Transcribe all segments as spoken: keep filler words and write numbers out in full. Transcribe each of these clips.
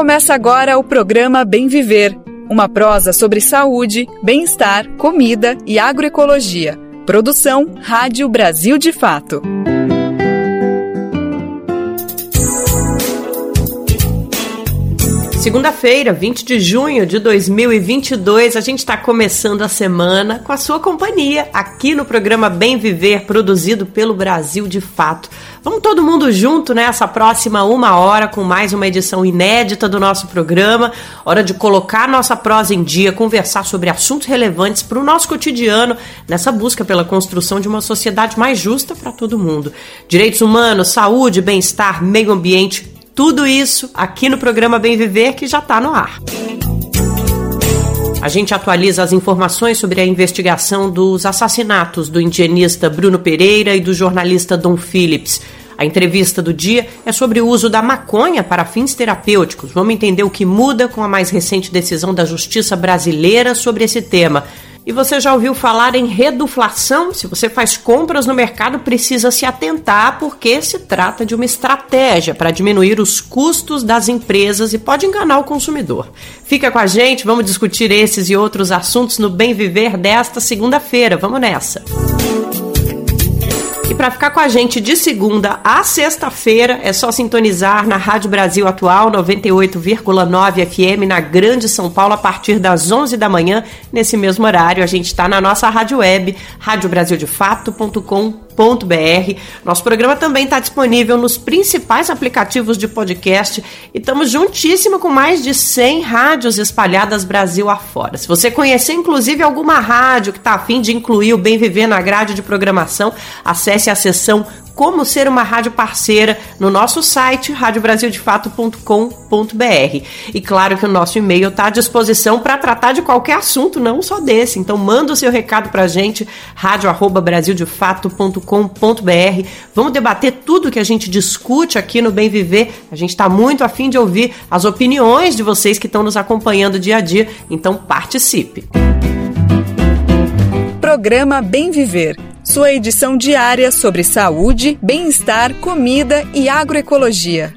Começa agora o programa Bem Viver, uma prosa sobre saúde, bem-estar, comida e agroecologia. Produção Rádio Brasil de Fato. Segunda-feira, vinte de junho de dois mil e vinte e dois, a gente está começando a semana com a sua companhia aqui no programa Bem Viver, produzido pelo Brasil de Fato. Vamos todo mundo junto nessa próxima uma hora com mais uma edição inédita do nosso programa. Hora de colocar nossa prosa em dia, conversar sobre assuntos relevantes para o nosso cotidiano, nessa busca pela construção de uma sociedade mais justa para todo mundo. Direitos humanos, saúde, bem-estar, meio ambiente, tudo isso aqui no programa Bem Viver, que já está no ar. A gente atualiza as informações sobre a investigação dos assassinatos do indigenista Bruno Pereira e do jornalista Dom Phillips. A entrevista do dia é sobre o uso da maconha para fins terapêuticos. Vamos entender o que muda com a mais recente decisão da Justiça brasileira sobre esse tema. E você já ouviu falar em reduflação? Se você faz compras no mercado, precisa se atentar, porque se trata de uma estratégia para diminuir os custos das empresas e pode enganar o consumidor. Fica com a gente, vamos discutir esses e outros assuntos no Bem Viver desta segunda-feira. Vamos nessa! E para ficar com a gente de segunda a sexta-feira, é só sintonizar na Rádio Brasil Atual, noventa e oito vírgula nove F M, na Grande São Paulo, a partir das onze da manhã. Nesse mesmo horário, a gente está na nossa rádio web, rádio brasil de fato ponto com ponto b r. Nosso programa também está disponível nos principais aplicativos de podcast e estamos juntíssimo com mais de cem rádios espalhadas Brasil afora. Se você conhecer, inclusive, alguma rádio que está a fim de incluir o Bem Viver na grade de programação, acesse a seção Como Ser uma Rádio Parceira no nosso site, rádio brasil de fato ponto com ponto b r. E claro que o nosso e-mail está à disposição para tratar de qualquer assunto, não só desse. Então manda o seu recado para a gente, rádio arroba brasil de fato ponto com ponto b r. Vamos debater tudo que a gente discute aqui no Bem Viver. A gente está muito a fim de ouvir as opiniões de vocês que estão nos acompanhando dia a dia. Então participe. Programa Bem Viver. Sua edição diária sobre saúde, bem-estar, comida e agroecologia.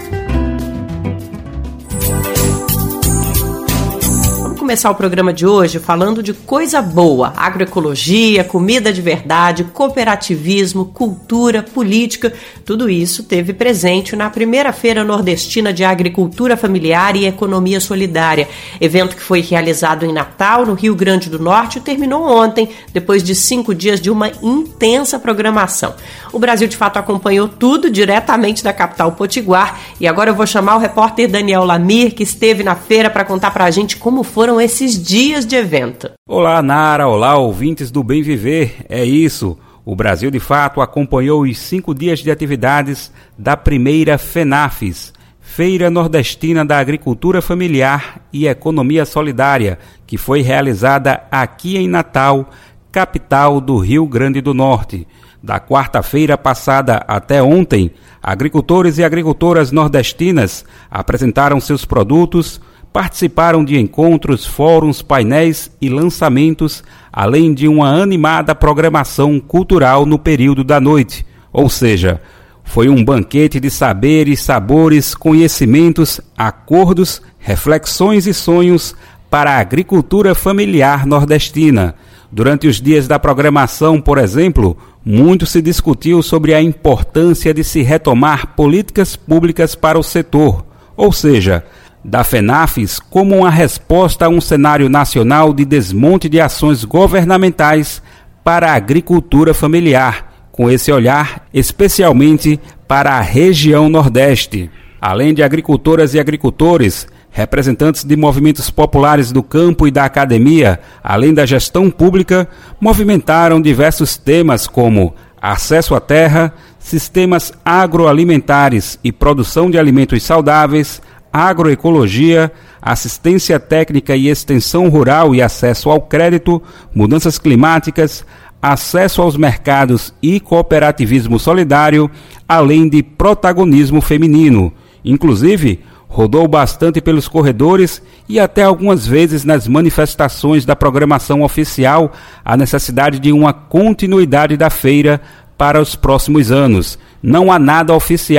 Começar o programa de hoje falando de coisa boa, agroecologia, comida de verdade, cooperativismo, cultura, política, tudo isso teve presente na primeira Feira Nordestina de Agricultura Familiar e Economia Solidária, evento que foi realizado em Natal, no Rio Grande do Norte, e terminou ontem, depois de cinco dias de uma intensa programação. O Brasil de Fato acompanhou tudo diretamente da capital potiguar, e agora eu vou chamar o repórter Daniel Lamir, que esteve na feira, para contar pra gente como foram esses dias de evento. Olá, Nara, olá, ouvintes do Bem Viver. É isso, o Brasil de Fato acompanhou os cinco dias de atividades da primeira FENAFES, Feira Nordestina da Agricultura Familiar e Economia Solidária, que foi realizada aqui em Natal, capital do Rio Grande do Norte. Da quarta-feira passada até ontem, agricultores e agricultoras nordestinas apresentaram seus produtos, participaram de encontros, fóruns, painéis e lançamentos, além de uma animada programação cultural no período da noite. Ou seja, foi um banquete de saberes, sabores, conhecimentos, acordos, reflexões e sonhos para a agricultura familiar nordestina. Durante os dias da programação, por exemplo, muito se discutiu sobre a importância de se retomar políticas públicas para o setor, ou seja, da FENAFES como uma resposta a um cenário nacional de desmonte de ações governamentais para a agricultura familiar, com esse olhar especialmente para a região Nordeste. Além de agricultoras e agricultores, representantes de movimentos populares do campo e da academia, além da gestão pública, movimentaram diversos temas como acesso à terra, sistemas agroalimentares e produção de alimentos saudáveis, agroecologia, assistência técnica e extensão rural e acesso ao crédito, mudanças climáticas, acesso aos mercados e cooperativismo solidário, além de protagonismo feminino. Inclusive, rodou bastante pelos corredores e até algumas vezes nas manifestações da programação oficial a necessidade de uma continuidade da feira para os próximos anos. Não há nada oficial,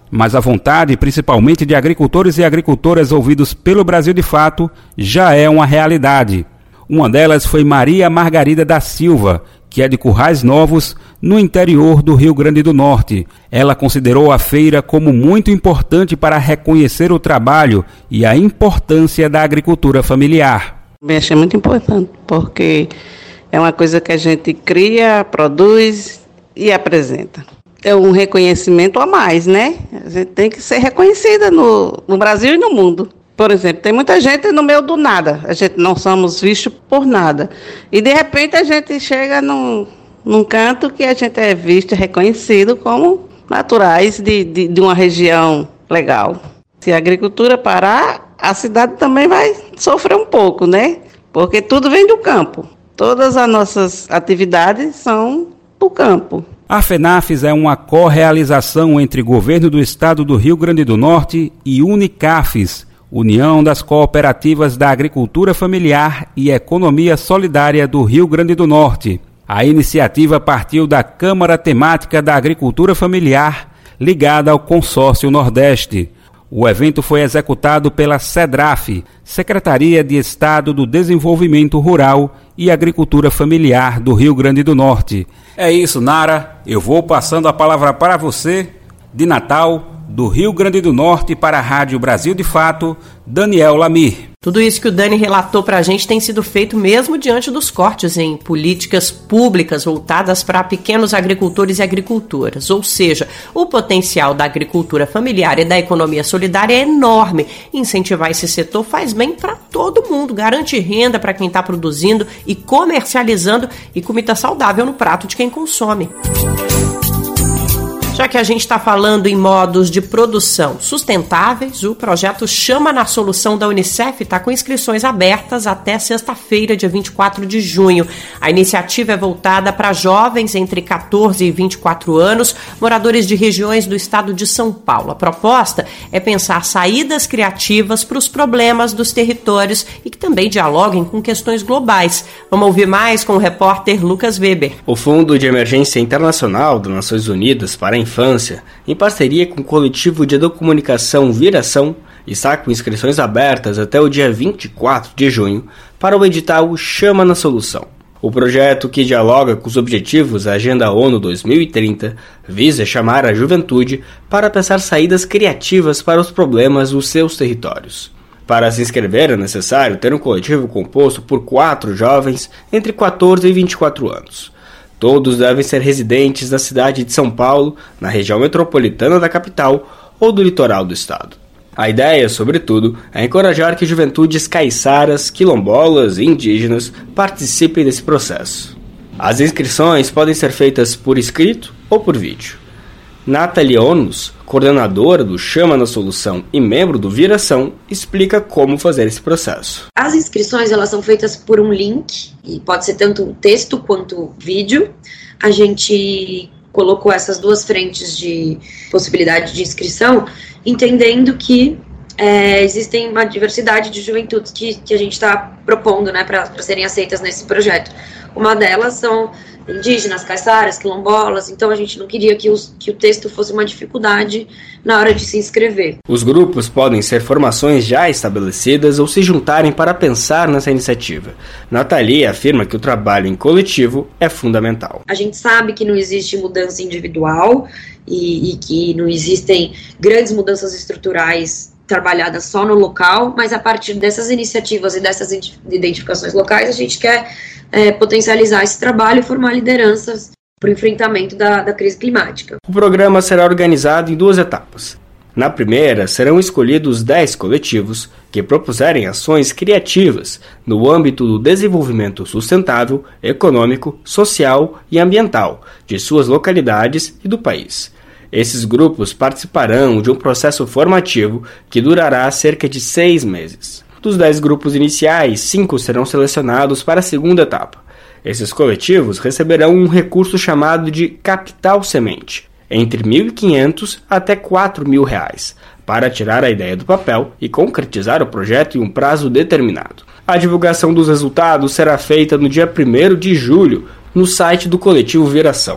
mas a vontade, principalmente de agricultores e agricultoras ouvidos pelo Brasil de Fato, já é uma realidade. Uma delas foi Maria Margarida da Silva, que é de Currais Novos, no interior do Rio Grande do Norte. Ela considerou a feira como muito importante para reconhecer o trabalho e a importância da agricultura familiar. Eu achei muito importante, porque é uma coisa que a gente cria, produz e apresenta. É um reconhecimento a mais, né? A gente tem que ser reconhecida no, no Brasil e no mundo. Por exemplo, tem muita gente no meio do nada, a gente não somos vistos por nada. E de repente a gente chega num, num canto que a gente é visto e reconhecido como naturais de, de, de uma região legal. Se a agricultura parar, a cidade também vai sofrer um pouco, né? Porque tudo vem do campo. Todas as nossas atividades são do campo. A FENAFES é uma co-realização entre Governo do Estado do Rio Grande do Norte e Unicafes, União das Cooperativas da Agricultura Familiar e Economia Solidária do Rio Grande do Norte. A iniciativa partiu da Câmara Temática da Agricultura Familiar, ligada ao Consórcio Nordeste. O evento foi executado pela SEDRAF, Secretaria de Estado do Desenvolvimento Rural e Agricultura Familiar do Rio Grande do Norte. É isso, Nara. Eu vou passando a palavra para você, de Natal, do Rio Grande do Norte, para a Rádio Brasil de Fato, Daniel Lamir. Tudo isso que o Dani relatou para a gente tem sido feito mesmo diante dos cortes em políticas públicas voltadas para pequenos agricultores e agricultoras. Ou seja, o potencial da agricultura familiar e da economia solidária é enorme. Incentivar esse setor faz bem para todo mundo, garante renda para quem está produzindo e comercializando e comida saudável no prato de quem consome. Já que a gente está falando em modos de produção sustentáveis, o projeto Chama na Solução da Unicef está com inscrições abertas até sexta-feira, dia vinte e quatro de junho. A iniciativa é voltada para jovens entre catorze e vinte e quatro anos, moradores de regiões do estado de São Paulo. A proposta é pensar saídas criativas para os problemas dos territórios e que também dialoguem com questões globais. Vamos ouvir mais com o repórter Lucas Weber. O Fundo de Emergência Internacional das Nações Unidas para a Infância, em parceria com o coletivo de educomunicação Viração, está com inscrições abertas até o dia vinte e quatro de junho para o edital Chama na Solução. O projeto, que dialoga com os objetivos da Agenda ONU dois mil e trinta, visa chamar a juventude para pensar saídas criativas para os problemas dos seus territórios. Para se inscrever é necessário ter um coletivo composto por quatro jovens entre catorze e vinte e quatro anos. Todos devem ser residentes da cidade de São Paulo, na região metropolitana da capital ou do litoral do estado. A ideia, sobretudo, é encorajar que juventudes caiçaras, quilombolas e indígenas participem desse processo. As inscrições podem ser feitas por escrito ou por vídeo. Nathalie Onus, coordenadora do Chama na Solução e membro do Viração, explica como fazer esse processo. As inscrições elas são feitas por um link, e pode ser tanto um texto quanto vídeo. A gente colocou essas duas frentes de possibilidade de inscrição, entendendo que é, existem uma diversidade de juventudes que, que a gente está propondo, né, para serem aceitas nesse projeto. Uma delas são indígenas, caiçaras, quilombolas, então a gente não queria que, os, que o texto fosse uma dificuldade na hora de se inscrever. Os grupos podem ser formações já estabelecidas ou se juntarem para pensar nessa iniciativa. Nathalie afirma que o trabalho em coletivo é fundamental. A gente sabe que não existe mudança individual e, e que não existem grandes mudanças estruturais trabalhadas só no local, mas a partir dessas iniciativas e dessas identificações locais, a gente quer é, potencializar esse trabalho e formar lideranças para o enfrentamento da, da crise climática. O programa será organizado em duas etapas. Na primeira, serão escolhidos dez coletivos que propuserem ações criativas no âmbito do desenvolvimento sustentável, econômico, social e ambiental de suas localidades e do país. Esses grupos participarão de um processo formativo que durará cerca de seis meses. Dos dez grupos iniciais, cinco serão selecionados para a segunda etapa. Esses coletivos receberão um recurso chamado de Capital Semente, entre mil e quinhentos até quatro mil reais, para tirar a ideia do papel e concretizar o projeto em um prazo determinado. A divulgação dos resultados será feita no dia primeiro de julho no site do coletivo Viração.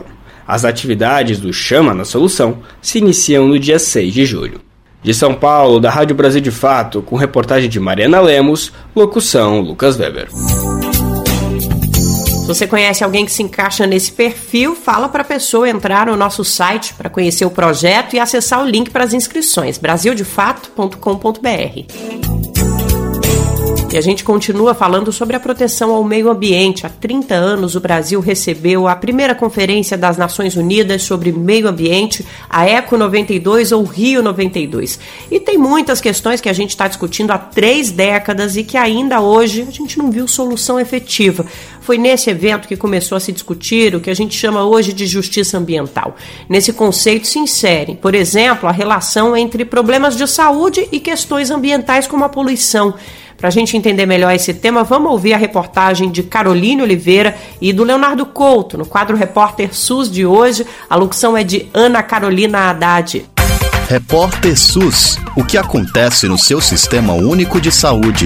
As atividades do Chama na Solução se iniciam no dia seis de julho. De São Paulo, da Rádio Brasil de Fato, com reportagem de Mariana Lemos, locução Lucas Weber. Se você conhece alguém que se encaixa nesse perfil, fala para a pessoa entrar no nosso site para conhecer o projeto e acessar o link para as inscrições, brasil de fato ponto com ponto b r. E a gente continua falando sobre a proteção ao meio ambiente. Há trinta anos o Brasil recebeu a primeira Conferência das Nações Unidas sobre Meio Ambiente, a ECO noventa e dois ou Rio noventa e dois. E tem muitas questões que a gente está discutindo há três décadas e que ainda hoje a gente não viu solução efetiva. Foi nesse evento que começou a se discutir o que a gente chama hoje de justiça ambiental. Nesse conceito se insere, por exemplo, a relação entre problemas de saúde e questões ambientais como a poluição. Para a gente entender melhor esse tema, vamos ouvir a reportagem de Caroline Oliveira e do Leonardo Couto, no quadro Repórter SUS de hoje. A locução é de Ana Carolina Haddad. Repórter SUS. O que acontece no seu Sistema Único de Saúde?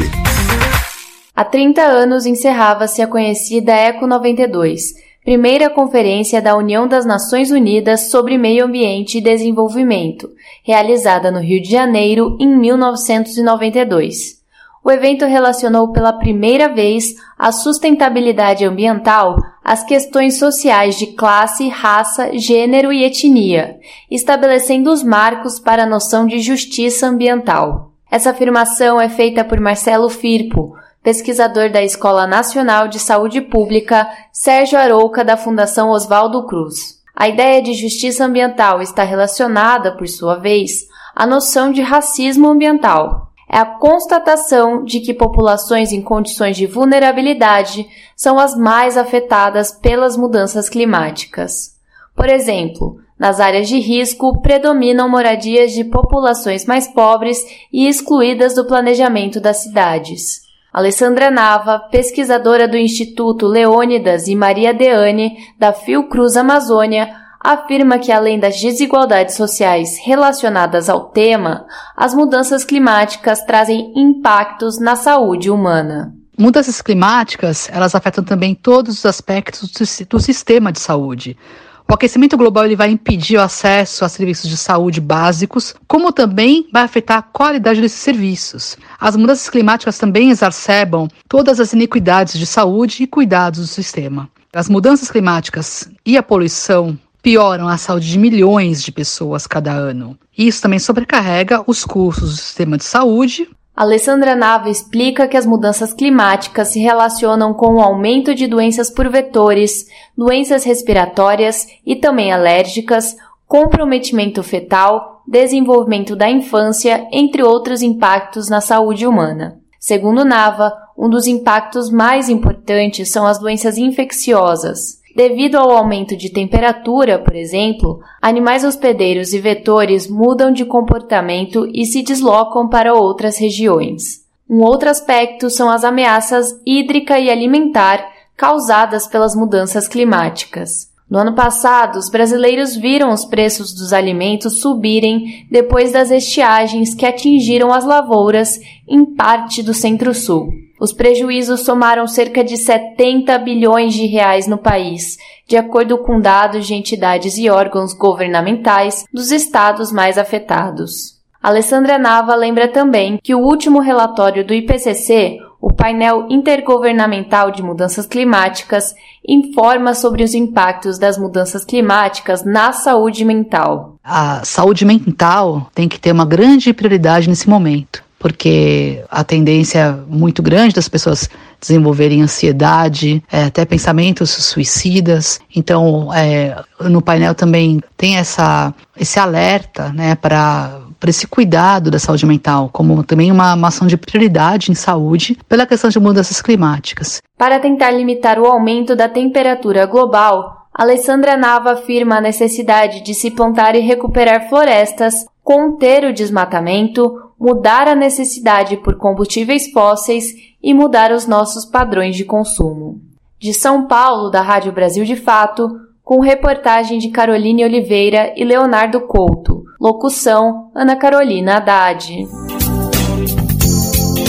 Há trinta anos encerrava-se a conhecida ECO noventa e dois, primeira conferência da União das Nações Unidas sobre Meio Ambiente e Desenvolvimento, realizada no Rio de Janeiro em mil novecentos e noventa e dois. O evento relacionou pela primeira vez a sustentabilidade ambiental às questões sociais de classe, raça, gênero e etnia, estabelecendo os marcos para a noção de justiça ambiental. Essa afirmação é feita por Marcelo Firpo, pesquisador da Escola Nacional de Saúde Pública Sérgio Arouca da Fundação Oswaldo Cruz. A ideia de justiça ambiental está relacionada, por sua vez, à noção de racismo ambiental. É a constatação de que populações em condições de vulnerabilidade são as mais afetadas pelas mudanças climáticas. Por exemplo, nas áreas de risco predominam moradias de populações mais pobres e excluídas do planejamento das cidades. Alessandra Nava, pesquisadora do Instituto Leônidas e Maria Deane, da Fiocruz Amazônia, afirma que, além das desigualdades sociais relacionadas ao tema, as mudanças climáticas trazem impactos na saúde humana. Mudanças climáticas, elas afetam também todos os aspectos do sistema de saúde. O aquecimento global ele vai impedir o acesso a serviços de saúde básicos, como também vai afetar a qualidade desses serviços. As mudanças climáticas também exacerbam todas as iniquidades de saúde e cuidados do sistema. As mudanças climáticas e a poluição pioram a saúde de milhões de pessoas cada ano. Isso também sobrecarrega os custos do sistema de saúde. Alessandra Nava explica que as mudanças climáticas se relacionam com o aumento de doenças por vetores, doenças respiratórias e também alérgicas, comprometimento fetal, desenvolvimento da infância, entre outros impactos na saúde humana. Segundo Nava, um dos impactos mais importantes são as doenças infecciosas. Devido ao aumento de temperatura, por exemplo, animais hospedeiros e vetores mudam de comportamento e se deslocam para outras regiões. Um outro aspecto são as ameaças hídrica e alimentar causadas pelas mudanças climáticas. No ano passado, os brasileiros viram os preços dos alimentos subirem depois das estiagens que atingiram as lavouras em parte do Centro-Sul. Os prejuízos somaram cerca de setenta bilhões de reais no país, de acordo com dados de entidades e órgãos governamentais dos estados mais afetados. Alessandra Nava lembra também que o último relatório do I P C C, o Painel Intergovernamental de Mudanças Climáticas, informa sobre os impactos das mudanças climáticas na saúde mental. A saúde mental tem que ter uma grande prioridade nesse momento, porque a tendência muito grande das pessoas desenvolverem ansiedade, é, até pensamentos suicidas. Então, é, no painel também tem essa, esse alerta, né, para para esse cuidado da saúde mental, como também uma, uma ação de prioridade em saúde pela questão de mudanças climáticas. Para tentar limitar o aumento da temperatura global, Alessandra Nava afirma a necessidade de se plantar e recuperar florestas, conter o desmatamento, mudar a necessidade por combustíveis fósseis e mudar os nossos padrões de consumo. De São Paulo, da Rádio Brasil de Fato, com reportagem de Caroline Oliveira e Leonardo Couto. Locução, Ana Carolina Haddad.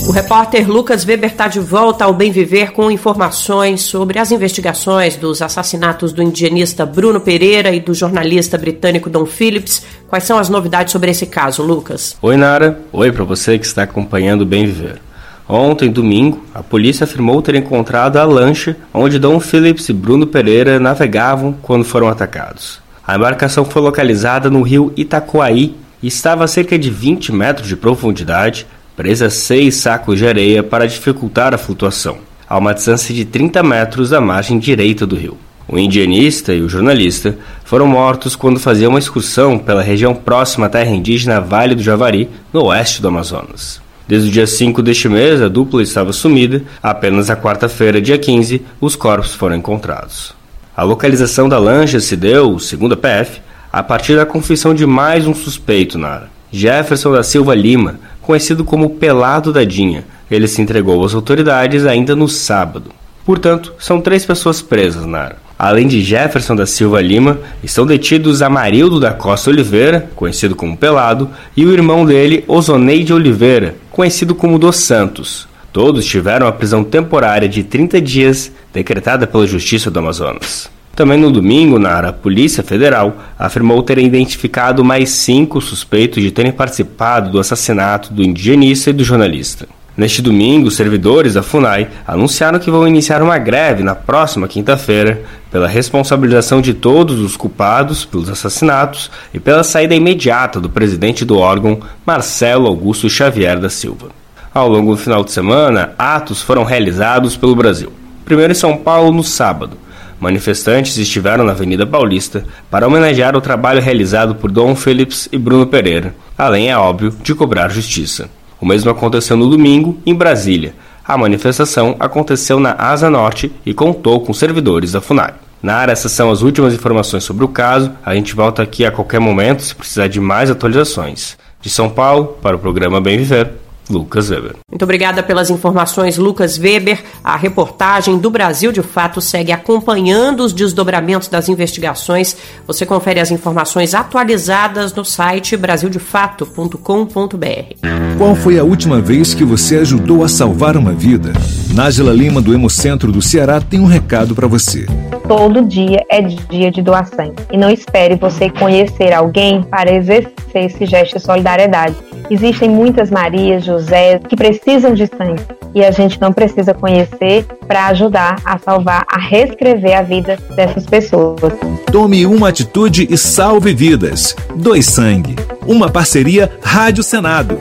O repórter Lucas Weber está de volta ao Bem Viver com informações sobre as investigações dos assassinatos do indigenista Bruno Pereira e do jornalista britânico Dom Phillips. Quais são as novidades sobre esse caso, Lucas? Oi, Nara. Oi para você que está acompanhando o Bem Viver. Ontem, domingo, a polícia afirmou ter encontrado a lancha onde Dom Phillips e Bruno Pereira navegavam quando foram atacados. A embarcação foi localizada no rio Itacoaí e estava a cerca de vinte metros de profundidade, presa a seis sacos de areia para dificultar a flutuação, a uma distância de trinta metros da margem direita do rio. O indianista e o jornalista foram mortos quando faziam uma excursão pela região próxima à terra indígena Vale do Javari, no oeste do Amazonas. Desde o dia cinco deste mês, a dupla estava sumida. Apenas na quarta-feira, dia quinze, os corpos foram encontrados. A localização da lancha se deu, segundo a P F, a partir da confissão de mais um suspeito, Nara, Jefferson da Silva Lima, conhecido como Pelado da Dinha. Ele se entregou às autoridades ainda no sábado. Portanto, são três pessoas presas, Nara. Além de Jefferson da Silva Lima, estão detidos Amarildo da Costa Oliveira, conhecido como Pelado, e o irmão dele, Ozoneide Oliveira, conhecido como Dos Santos. Todos tiveram a prisão temporária de trinta dias, decretada pela Justiça do Amazonas. Também no domingo, Nara, a Polícia Federal afirmou ter identificado mais cinco suspeitos de terem participado do assassinato do indigenista e do jornalista. Neste domingo, os servidores da FUNAI anunciaram que vão iniciar uma greve na próxima quinta-feira pela responsabilização de todos os culpados pelos assassinatos e pela saída imediata do presidente do órgão, Marcelo Augusto Xavier da Silva. Ao longo do final de semana, atos foram realizados pelo Brasil. Primeiro em São Paulo, no sábado. Manifestantes estiveram na Avenida Paulista para homenagear o trabalho realizado por Dom Phillips e Bruno Pereira, além, é óbvio, de cobrar justiça. O mesmo aconteceu no domingo, em Brasília. A manifestação aconteceu na Asa Norte e contou com servidores da FUNAI. Nara, essas são as últimas informações sobre o caso. A gente volta aqui a qualquer momento se precisar de mais atualizações. De São Paulo, para o programa Bem Viver, Lucas Weber. Muito obrigada pelas informações, Lucas Weber. A reportagem do Brasil de Fato segue acompanhando os desdobramentos das investigações. Você confere as informações atualizadas no site brasil de fato ponto com ponto b r. Qual foi a última vez que você ajudou a salvar uma vida? Nájila Lima, do Hemocentro do Ceará, tem um recado para você. Todo dia é dia de doar sangue. E não espere você conhecer alguém para exercer esse gesto de solidariedade. Existem muitas Marias, José, que precisam de sangue. E a gente não precisa conhecer para ajudar a salvar, a reescrever a vida dessas pessoas. Tome uma atitude e salve vidas. Doe sangue. Uma parceria Rádio Senado.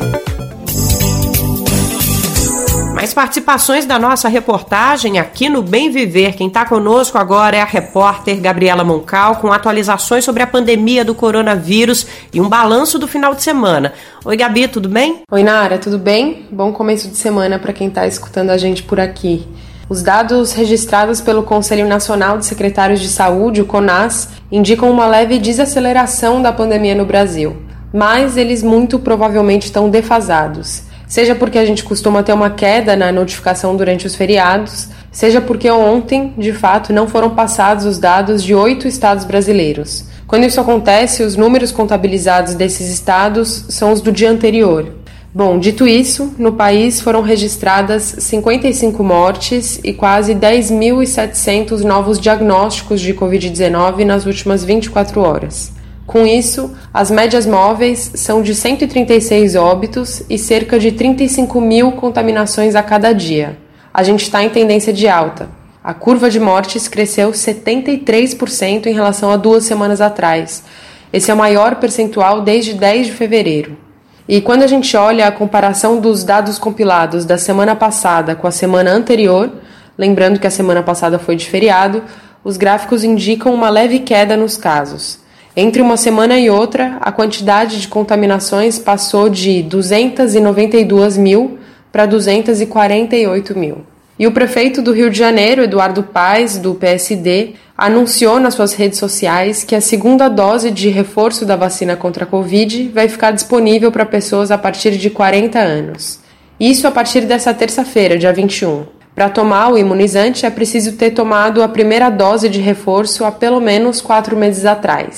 Mais participações da nossa reportagem aqui no Bem Viver. Quem está conosco agora é a repórter Gabriela Moncal, com atualizações sobre a pandemia do coronavírus e um balanço do final de semana. Oi, Gabi, tudo bem? Oi, Nara, tudo bem? Bom começo de semana para quem está escutando a gente por aqui. Os dados registrados pelo Conselho Nacional de Secretários de Saúde, o CONAS, indicam uma leve desaceleração da pandemia no Brasil, mas eles muito provavelmente estão defasados. Seja porque a gente costuma ter uma queda na notificação durante os feriados, seja porque ontem, de fato, não foram passados os dados de oito estados brasileiros. Quando isso acontece, os números contabilizados desses estados são os do dia anterior. Bom, dito isso, no país foram registradas cinquenta e cinco mortes e quase dez mil e setecentos novos diagnósticos de covid dezenove nas últimas vinte e quatro horas. Com isso, as médias móveis são de cento e trinta e seis óbitos e cerca de trinta e cinco mil contaminações a cada dia. A gente está em tendência de alta. A curva de mortes cresceu setenta e três por cento em relação a duas semanas atrás. Esse é o maior percentual desde dez de fevereiro. E quando a gente olha a comparação dos dados compilados da semana passada com a semana anterior, lembrando que a semana passada foi de feriado, os gráficos indicam uma leve queda nos casos. Entre uma semana e outra, a quantidade de contaminações passou de duzentos e noventa e dois mil para duzentos e quarenta e oito mil. E o prefeito do Rio de Janeiro, Eduardo Paes, do P S D, anunciou nas suas redes sociais que a segunda dose de reforço da vacina contra a Covid vai ficar disponível para pessoas a partir de quarenta anos. Isso a partir dessa terça-feira, dia vinte e um. Para tomar o imunizante, é preciso ter tomado a primeira dose de reforço há pelo menos quatro meses atrás.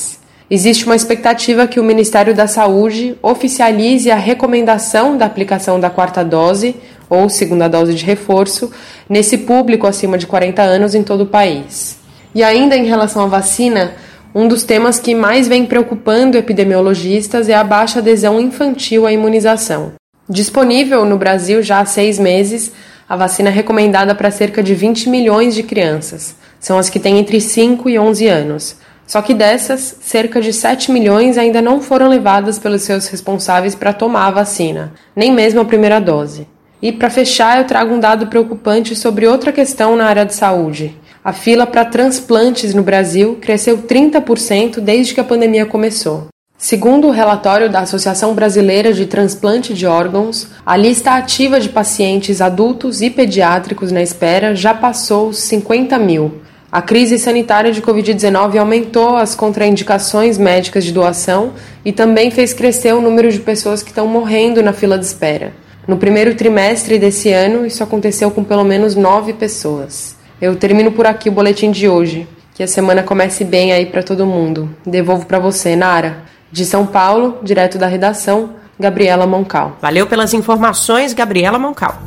Existe uma expectativa que o Ministério da Saúde oficialize a recomendação da aplicação da quarta dose, ou segunda dose de reforço, nesse público acima de quarenta anos em todo o país. E ainda em relação à vacina, um dos temas que mais vem preocupando epidemiologistas é a baixa adesão infantil à imunização. Disponível no Brasil já há seis meses, a vacina é recomendada para cerca de vinte milhões de crianças. São as que têm entre cinco e onze anos. Só que dessas, cerca de sete milhões ainda não foram levadas pelos seus responsáveis para tomar a vacina, nem mesmo a primeira dose. E para fechar, eu trago um dado preocupante sobre outra questão na área de saúde. A fila para transplantes no Brasil cresceu trinta por cento desde que a pandemia começou. Segundo o relatório da Associação Brasileira de Transplante de Órgãos, a lista ativa de pacientes adultos e pediátricos na espera já passou os cinquenta mil. A crise sanitária de covid dezenove aumentou as contraindicações médicas de doação e também fez crescer o número de pessoas que estão morrendo na fila de espera. No primeiro trimestre desse ano, isso aconteceu com pelo menos nove pessoas. Eu termino por aqui o boletim de hoje. Que a semana comece bem aí para todo mundo. Devolvo para você, Nara. De São Paulo, direto da redação, Gabriela Moncal. Valeu pelas informações, Gabriela Moncal.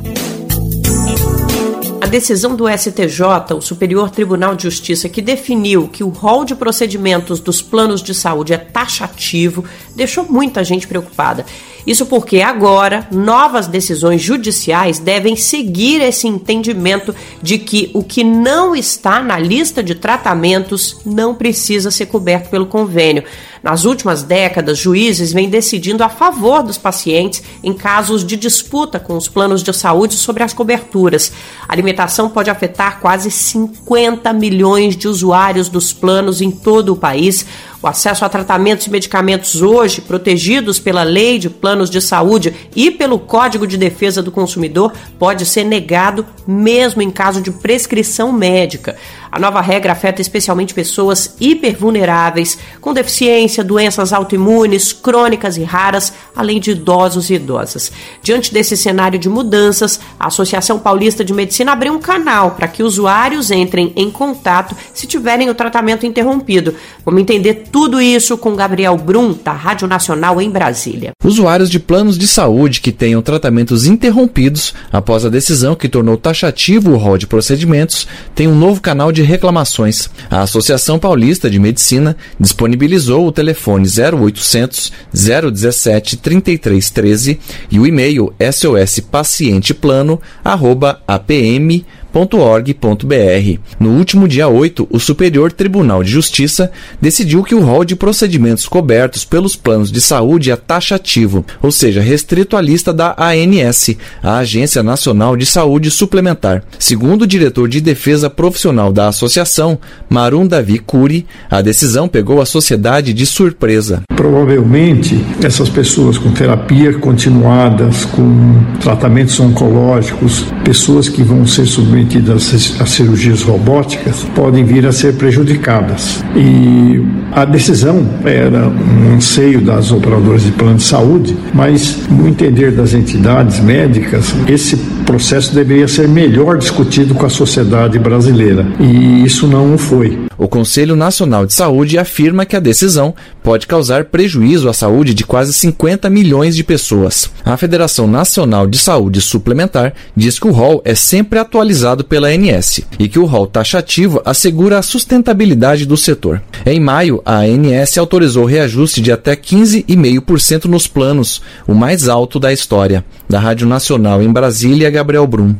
A decisão do S T J, o Superior Tribunal de Justiça, que definiu que o rol de procedimentos dos planos de saúde é taxativo, deixou muita gente preocupada. Isso porque agora novas decisões judiciais devem seguir esse entendimento de que o que não está na lista de tratamentos não precisa ser coberto pelo convênio. Nas últimas décadas, juízes vêm decidindo a favor dos pacientes em casos de disputa com os planos de saúde sobre as coberturas. A limitação pode afetar quase cinquenta milhões de usuários dos planos em todo o país. O acesso a tratamentos e medicamentos hoje, protegidos pela Lei de Planos de Saúde e pelo Código de Defesa do Consumidor, pode ser negado mesmo em caso de prescrição médica. A nova regra afeta especialmente pessoas hipervulneráveis, com deficiência, doenças autoimunes, crônicas e raras, além de idosos e idosas. Diante desse cenário de mudanças, a Associação Paulista de Medicina abriu um canal para que usuários entrem em contato se tiverem o tratamento interrompido. Vamos entender tudo isso com Gabriel Brum, da Rádio Nacional em Brasília. Usuários de planos de saúde que tenham tratamentos interrompidos após a decisão que tornou taxativo o rol de procedimentos têm um novo canal de reclamações. A Associação Paulista de Medicina disponibilizou o telefone zero oitocentos, zero dezessete, trinta e três treze e o e-mail sospacienteplano arroba a p m ponto org ponto b r. No último dia oito, o Superior Tribunal de Justiça decidiu que o rol de procedimentos cobertos pelos planos de saúde é taxativo, ou seja, restrito à lista da A N S, a Agência Nacional de Saúde Suplementar. Segundo o diretor de defesa profissional da associação, Marum Davi Curi, a decisão pegou a sociedade de surpresa. Provavelmente, essas pessoas com terapia continuadas, com tratamentos oncológicos, pessoas que vão ser submetidas as cirurgias robóticas podem vir a ser prejudicadas. E a decisão era um anseio das operadoras de plano de saúde, mas no entender das entidades médicas, esse processo deveria ser melhor discutido com a sociedade brasileira. E isso não foi. O Conselho Nacional de Saúde afirma que a decisão pode causar prejuízo à saúde de quase cinquenta milhões de pessoas. A Federação Nacional de Saúde Suplementar diz que o rol é sempre atualizado pela A N S e que o rol taxativo assegura a sustentabilidade do setor. Em maio, a A N S autorizou reajuste de até quinze vírgula cinco por cento nos planos, o mais alto da história. Da Rádio Nacional em Brasília, Gabriel Brum.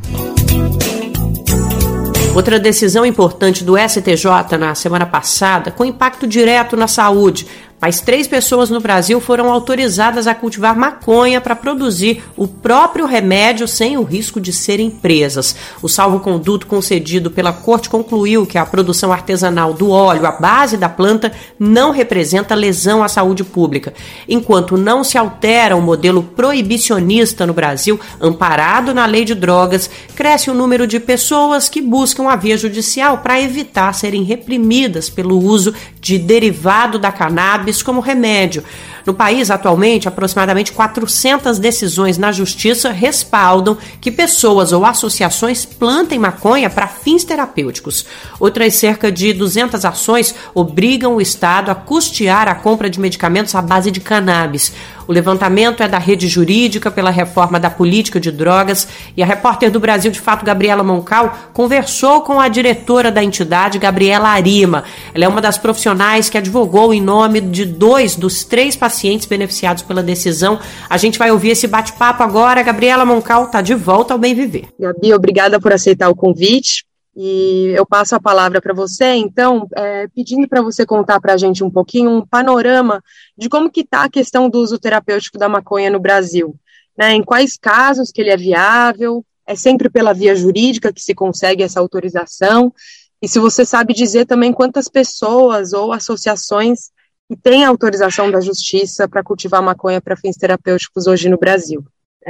Outra decisão importante do S T J na semana passada, com impacto direto na saúde. Mais três pessoas no Brasil foram autorizadas a cultivar maconha para produzir o próprio remédio sem o risco de serem presas. O salvo-conduto concedido pela Corte concluiu que a produção artesanal do óleo à base da planta não representa lesão à saúde pública. Enquanto não se altera o modelo proibicionista no Brasil, amparado na lei de drogas, cresce o número de pessoas que buscam a via judicial para evitar serem reprimidas pelo uso de derivado da cannabis como remédio. No país, atualmente, aproximadamente quatrocentas decisões na justiça respaldam que pessoas ou associações plantem maconha para fins terapêuticos. Outras cerca de duzentas ações obrigam o Estado a custear a compra de medicamentos à base de cannabis. O levantamento é da Rede Jurídica pela Reforma da Política de Drogas e a repórter do Brasil de Fato, Gabriela Moncal, conversou com a diretora da entidade, Gabriela Arima. Ela é uma das profissionais que advogou em nome de dois dos três pacientes beneficiados pela decisão. A gente vai ouvir esse bate-papo agora. Gabriela Moncal está de volta ao Bem Viver. Gabi, obrigada por aceitar o convite. E eu passo a palavra para você, então, é, pedindo para você contar para a gente um pouquinho, um panorama de como que está a questão do uso terapêutico da maconha no Brasil, né? Em quais casos que ele é viável, é sempre pela via jurídica que se consegue essa autorização, e se você sabe dizer também quantas pessoas ou associações que têm autorização da justiça para cultivar maconha para fins terapêuticos hoje no Brasil.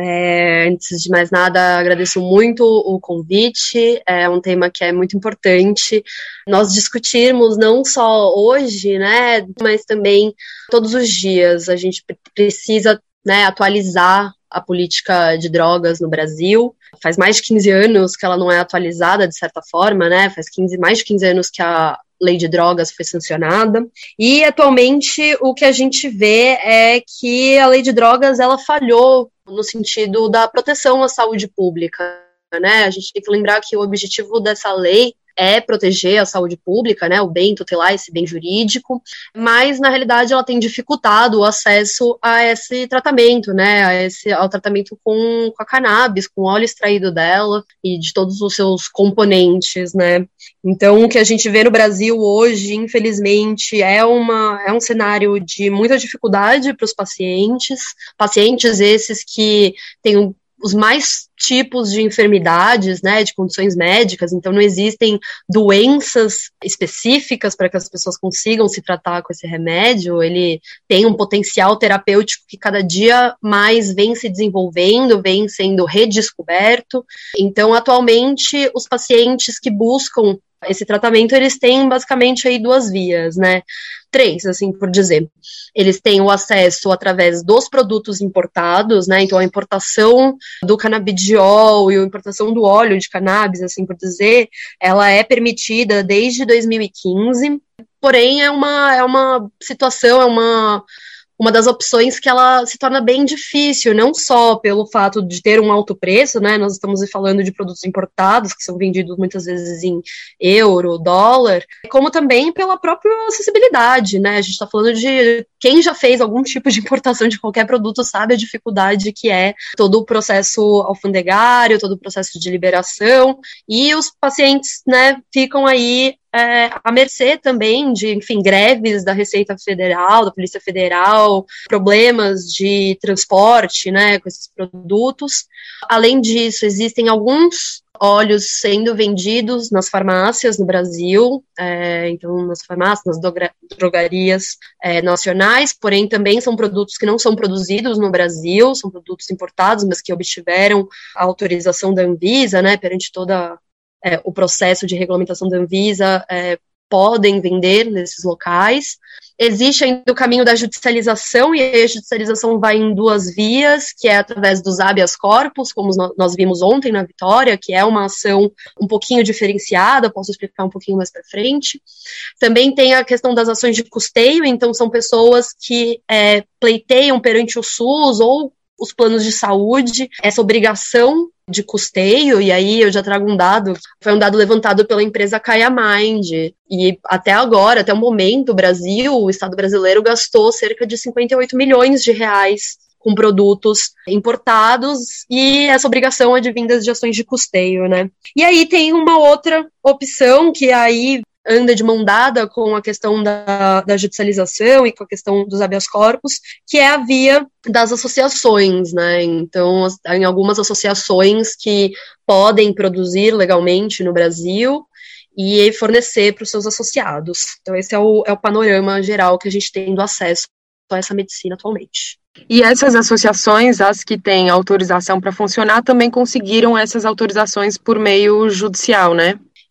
É, antes de mais nada, agradeço muito o convite, é um tema que é muito importante nós discutirmos não só hoje, né, mas também todos os dias. A gente precisa, né, atualizar a política de drogas no Brasil. Faz mais de quinze anos que ela não é atualizada, de certa forma, né, faz quinze, mais de quinze anos que a lei de drogas foi sancionada, e atualmente o que a gente vê é que a lei de drogas ela falhou no sentido da proteção à saúde pública, né? A gente tem que lembrar que o objetivo dessa lei é proteger a saúde pública, né, o bem, tutelar esse bem jurídico, mas na realidade ela tem dificultado o acesso a esse tratamento, né, a esse, ao tratamento com, com a cannabis, com o óleo extraído dela e de todos os seus componentes, né. Então o que a gente vê no Brasil hoje, infelizmente, é, uma, é um cenário de muita dificuldade para os pacientes, pacientes esses que têm um os mais tipos de enfermidades, né, de condições médicas, então não existem doenças específicas para que as pessoas consigam se tratar com esse remédio. Ele tem um potencial terapêutico que cada dia mais vem se desenvolvendo, vem sendo redescoberto. Então, atualmente, os pacientes que buscam esse tratamento, eles têm basicamente aí duas vias, né, três, assim por dizer. Eles têm o acesso através dos produtos importados, né, então a importação do canabidiol e a importação do óleo de cannabis, assim por dizer, ela é permitida desde dois mil e quinze, porém é uma, é uma situação, é uma... uma das opções que ela se torna bem difícil, não só pelo fato de ter um alto preço, né, nós estamos falando de produtos importados, que são vendidos muitas vezes em euro, dólar, como também pela própria acessibilidade, né, a gente está falando de quem já fez algum tipo de importação de qualquer produto sabe a dificuldade que é todo o processo alfandegário, todo o processo de liberação, e os pacientes, né, ficam aí É, à mercê também de, enfim, greves da Receita Federal, da Polícia Federal, problemas de transporte, né, com esses produtos. Além disso, existem alguns óleos sendo vendidos nas farmácias no Brasil, é, então nas farmácias, nas drogarias é, nacionais, porém também são produtos que não são produzidos no Brasil, são produtos importados, mas que obtiveram a autorização da Anvisa, né, perante toda É, o processo de regulamentação da Anvisa, é, podem vender nesses locais. Existe ainda o caminho da judicialização, e a judicialização vai em duas vias, que é através dos habeas corpus, como nós vimos ontem na Vitória, que é uma ação um pouquinho diferenciada, posso explicar um pouquinho mais para frente. Também tem a questão das ações de custeio, então são pessoas que é, pleiteiam perante o SUS ou os planos de saúde, essa obrigação de custeio, e aí eu já trago um dado, foi um dado levantado pela empresa Kaya Mind, e até agora, até o momento, o Brasil, o Estado brasileiro gastou cerca de cinquenta e oito milhões de reais com produtos importados, e essa obrigação é de vindas de ações de custeio, né? E aí tem uma outra opção, que aí anda de mão dada com a questão da, da judicialização e com a questão dos habeas corpus, que é a via das associações, né? Então, em algumas associações que podem produzir legalmente no Brasil e fornecer para os seus associados. Então, esse é o, é o panorama geral que a gente tem do acesso a essa medicina atualmente. E essas associações, as que têm autorização para funcionar, também conseguiram essas autorizações por meio judicial, né?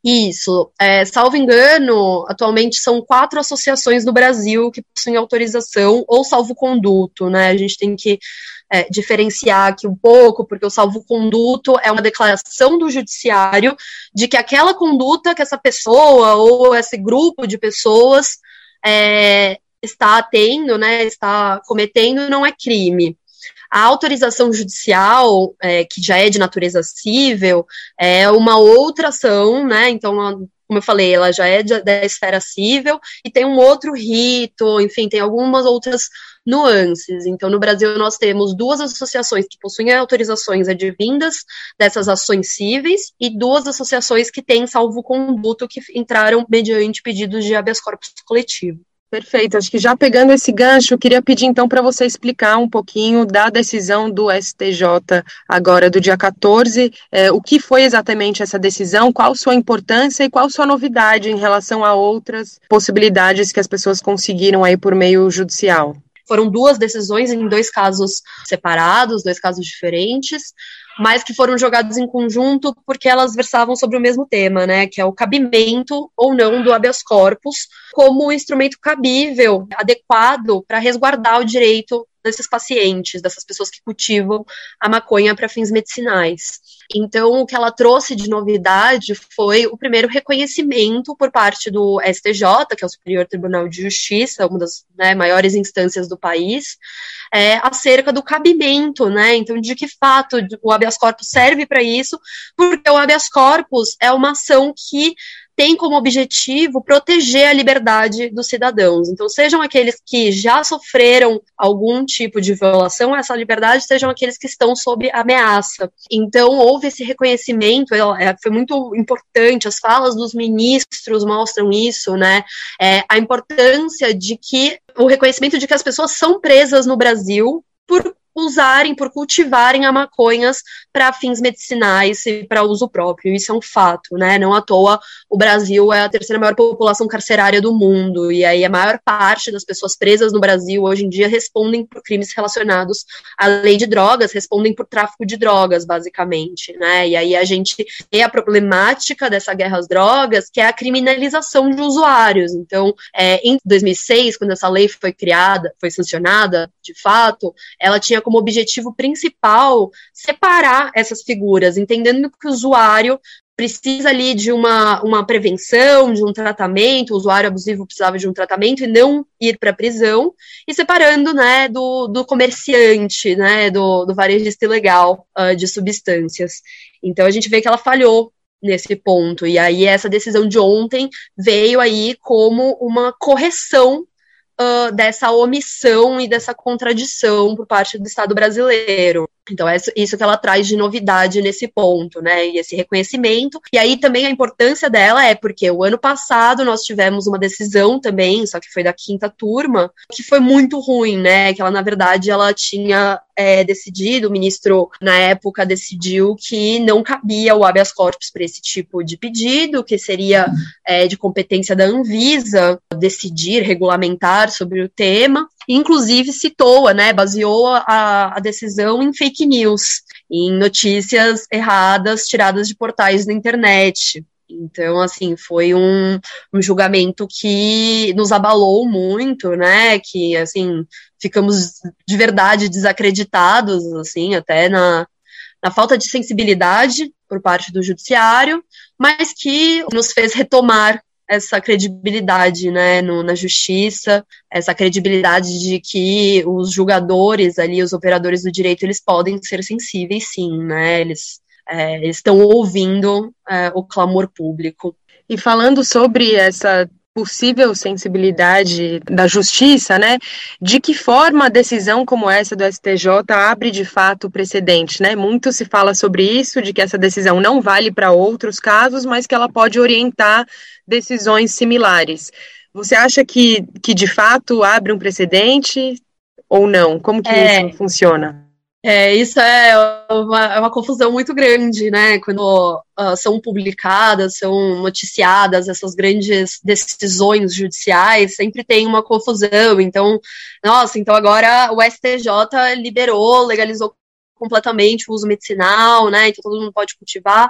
Isso. É, salvo engano, atualmente são quatro associações no Brasil que possuem autorização ou salvo-conduto, né? A gente tem que é, diferenciar aqui um pouco, porque o salvo-conduto é uma declaração do judiciário de que aquela conduta que essa pessoa ou esse grupo de pessoas é, está tendo, né, está cometendo, não é crime. A autorização judicial, é, que já é de natureza cível, é uma outra ação, né? Então, como eu falei, ela já é de, da esfera cível e tem um outro rito, enfim, tem algumas outras nuances. Então, no Brasil, nós temos duas associações que possuem autorizações advindas dessas ações cíveis e duas associações que têm salvo-conduto que entraram mediante pedidos de habeas corpus coletivo. Perfeito, acho que já pegando esse gancho, eu queria pedir então para você explicar um pouquinho da decisão do S T J agora do dia quatorze, é, o que foi exatamente essa decisão, qual sua importância e qual sua novidade em relação a outras possibilidades que as pessoas conseguiram aí por meio judicial. Foram duas decisões em dois casos separados, dois casos diferentes, mas que foram jogados em conjunto porque elas versavam sobre o mesmo tema, né, que é o cabimento ou não do habeas corpus como um instrumento cabível, adequado para resguardar o direito desses pacientes, dessas pessoas que cultivam a maconha para fins medicinais. Então, o que ela trouxe de novidade foi o primeiro reconhecimento por parte do S T J, que é o Superior Tribunal de Justiça, uma das, né, maiores instâncias do país, é, acerca do cabimento, né? Então, de que fato o habeas corpus serve para isso, porque o habeas corpus é uma ação que tem como objetivo proteger a liberdade dos cidadãos. Então, sejam aqueles que já sofreram algum tipo de violação a essa liberdade, sejam aqueles que estão sob ameaça. Então, houve esse reconhecimento, é, foi muito importante, as falas dos ministros mostram isso, né? É, a importância de que, o reconhecimento de que as pessoas são presas no Brasil por usarem, por cultivarem a maconhas para fins medicinais e para uso próprio. Isso é um fato, né? Não à toa o Brasil é a terceira maior população carcerária do mundo, e aí a maior parte das pessoas presas no Brasil hoje em dia respondem por crimes relacionados à lei de drogas, respondem por tráfico de drogas, basicamente, né? E aí a gente tem a problemática dessa guerra às drogas, que é a criminalização de usuários. Então, é, em dois mil e seis, quando essa lei foi criada, foi sancionada, de fato, ela tinha como objetivo principal separar essas figuras, entendendo que o usuário precisa ali de uma, uma prevenção, de um tratamento, o usuário abusivo precisava de um tratamento e não ir para a prisão, e separando, né, do, do comerciante, né, do, do varejista ilegal uh, de substâncias. Então a gente vê que ela falhou nesse ponto, e aí essa decisão de ontem veio aí como uma correção Uh, dessa omissão e dessa contradição por parte do Estado brasileiro. Então é isso que ela traz de novidade nesse ponto, né, e esse reconhecimento. E aí também a importância dela é porque o ano passado nós tivemos uma decisão também, só que foi da quinta turma, que foi muito ruim, né, que ela na verdade ela tinha é, decidido, o ministro na época decidiu que não cabia o habeas corpus para esse tipo de pedido, que seria é, de competência da Anvisa decidir, regulamentar sobre o tema, inclusive citou, né, baseou a, a decisão em fake news, em notícias erradas tiradas de portais da internet. Então, assim, foi um, um julgamento que nos abalou muito, né, que, assim, ficamos de verdade desacreditados, assim, até na, na falta de sensibilidade por parte do judiciário, mas que nos fez retomar essa credibilidade, né, no, na justiça, essa credibilidade de que os julgadores ali, os operadores do direito, eles podem ser sensíveis, sim, né, eles é, estão ouvindo é, o clamor público. E falando sobre essa possível sensibilidade da justiça, né, de que forma a decisão como essa do S T J abre de fato o precedente, né? Muito se fala sobre isso, de que essa decisão não vale para outros casos, mas que ela pode orientar decisões similares. Você acha que, que de fato abre um precedente ou não? Como que é. isso funciona? É, isso é uma, é uma confusão muito grande, né, quando uh, são publicadas, são noticiadas essas grandes decisões judiciais, sempre tem uma confusão. Então, nossa, então agora o S T J liberou, legalizou completamente o uso medicinal, né, então todo mundo pode cultivar.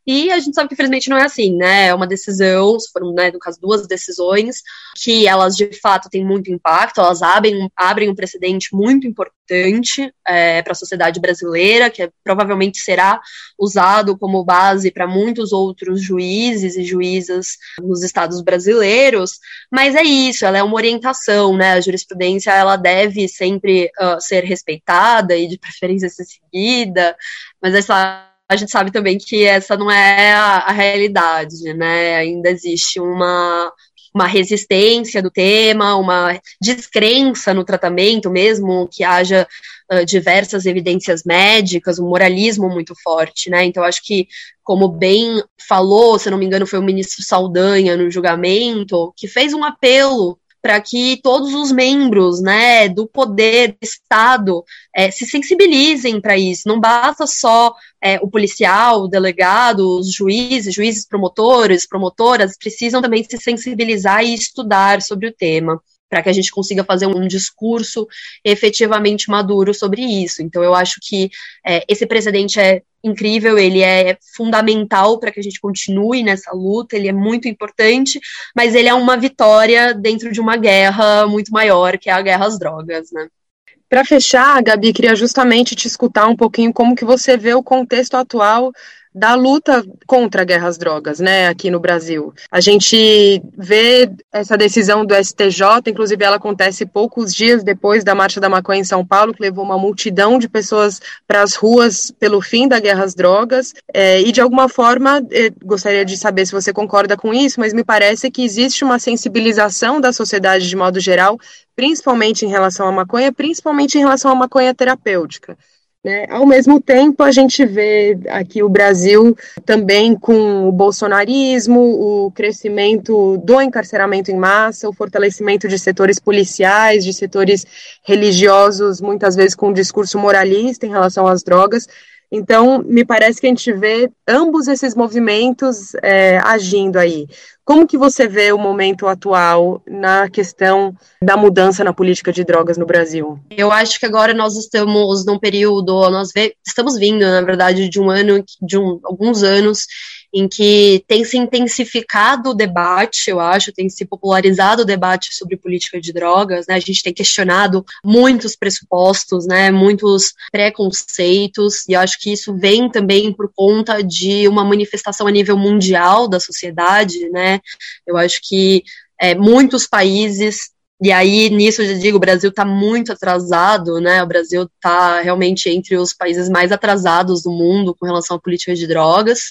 E a gente sabe que, infelizmente, não é assim, né? É uma decisão, foram, né, no caso, duas decisões, que elas, de fato, têm muito impacto, elas abrem, abrem um precedente muito importante é, para a sociedade brasileira, que é, provavelmente será usado como base para muitos outros juízes e juízas nos estados brasileiros, mas é isso, ela é uma orientação, né? A jurisprudência, ela deve sempre uh, ser respeitada e, de preferência, ser seguida, mas essa... a gente sabe também que essa não é a, a realidade, né? Ainda existe uma, uma resistência do tema, uma descrença no tratamento, mesmo que haja uh, diversas evidências médicas, um moralismo muito forte, né? Então, acho que, como bem falou, se não me engano, foi o ministro Saldanha no julgamento, que fez um apelo para que todos os membros, né, do poder do Estado é, se sensibilizem para isso. Não basta só é, o policial, o delegado, os juízes, juízes promotores, promotoras, precisam também se sensibilizar e estudar sobre o tema, para que a gente consiga fazer um discurso efetivamente maduro sobre isso. Então, eu acho que é, esse precedente é incrível, ele é fundamental para que a gente continue nessa luta, ele é muito importante, mas ele é uma vitória dentro de uma guerra muito maior, que é a guerra às drogas, né? Para fechar, Gabi, queria justamente te escutar um pouquinho como que você vê o contexto atual da luta contra a guerra às drogas, né, aqui no Brasil. A gente vê essa decisão do S T J, inclusive ela acontece poucos dias depois da Marcha da Maconha em São Paulo, que levou uma multidão de pessoas para as ruas pelo fim da guerra às drogas, é, e de alguma forma, gostaria de saber se você concorda com isso, mas me parece que existe uma sensibilização da sociedade de modo geral, principalmente em relação à maconha, principalmente em relação à maconha terapêutica. Né? Ao mesmo tempo, a gente vê aqui o Brasil também com o bolsonarismo, o crescimento do encarceramento em massa, o fortalecimento de setores policiais, de setores religiosos, muitas vezes com um discurso moralista em relação às drogas. Então, me parece que a gente vê ambos esses movimentos é, agindo aí. Como que você vê o momento atual na questão da mudança na política de drogas no Brasil? Eu acho que agora nós estamos num período, nós vê, estamos vindo, na verdade, de um ano, de um, alguns anos, em que tem se intensificado o debate, eu acho, tem se popularizado o debate sobre política de drogas, né? A gente tem questionado muitos pressupostos, né? Muitos preconceitos, e eu acho que isso vem também por conta de uma manifestação a nível mundial da sociedade, né? Eu acho que é, muitos países, e aí nisso eu já digo, o Brasil está muito atrasado, né? O Brasil está realmente entre os países mais atrasados do mundo com relação à política de drogas,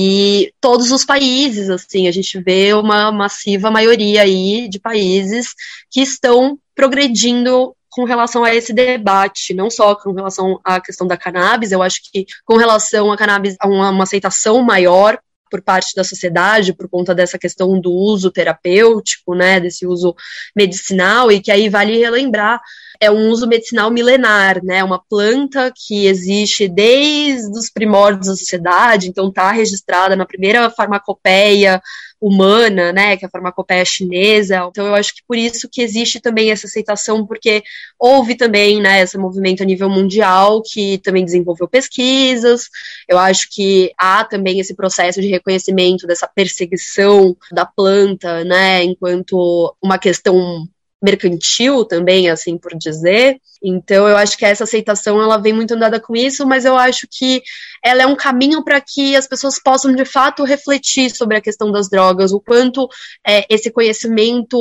e todos os países, assim, a gente vê uma massiva maioria aí de países que estão progredindo com relação a esse debate, não só com relação à questão da cannabis, eu acho que com relação à cannabis, a uma, uma aceitação maior por parte da sociedade, por conta dessa questão do uso terapêutico, né, desse uso medicinal, e que aí vale relembrar, é um uso medicinal milenar, né, uma planta que existe desde os primórdios da sociedade, então está registrada na primeira farmacopeia humana, né, que é a farmacopeia chinesa. Então eu acho que por isso que existe também essa aceitação, porque houve também, né, esse movimento a nível mundial que também desenvolveu pesquisas. Eu acho que há também esse processo de reconhecimento dessa perseguição da planta, né, enquanto uma questão mercantil também, assim por dizer. Então eu acho que essa aceitação ela vem muito andada com isso, mas eu acho que ela é um caminho para que as pessoas possam de fato refletir sobre a questão das drogas, o quanto é, esse conhecimento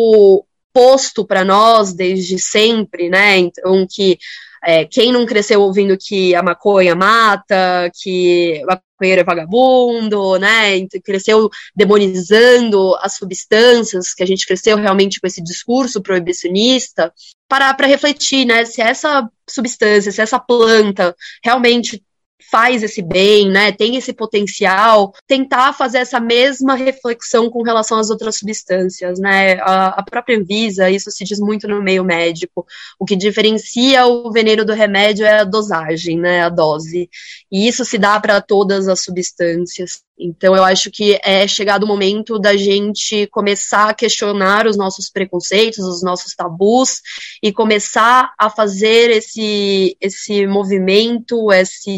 posto para nós desde sempre, né, então que é, quem não cresceu ouvindo que a maconha mata, que o maconheiro é vagabundo, né, então, cresceu demonizando as substâncias, que a gente cresceu realmente com esse discurso proibicionista, parar para refletir, né, se essa substância, se essa planta realmente faz esse bem, né, tem esse potencial, tentar fazer essa mesma reflexão com relação às outras substâncias, né, a, a própria Anvisa, isso se diz muito no meio médico, o que diferencia o veneno do remédio é a dosagem, né, a dose, e isso se dá para todas as substâncias. Então eu acho que é chegado o momento da gente começar a questionar os nossos preconceitos, os nossos tabus, e começar a fazer esse, esse movimento, esse discurso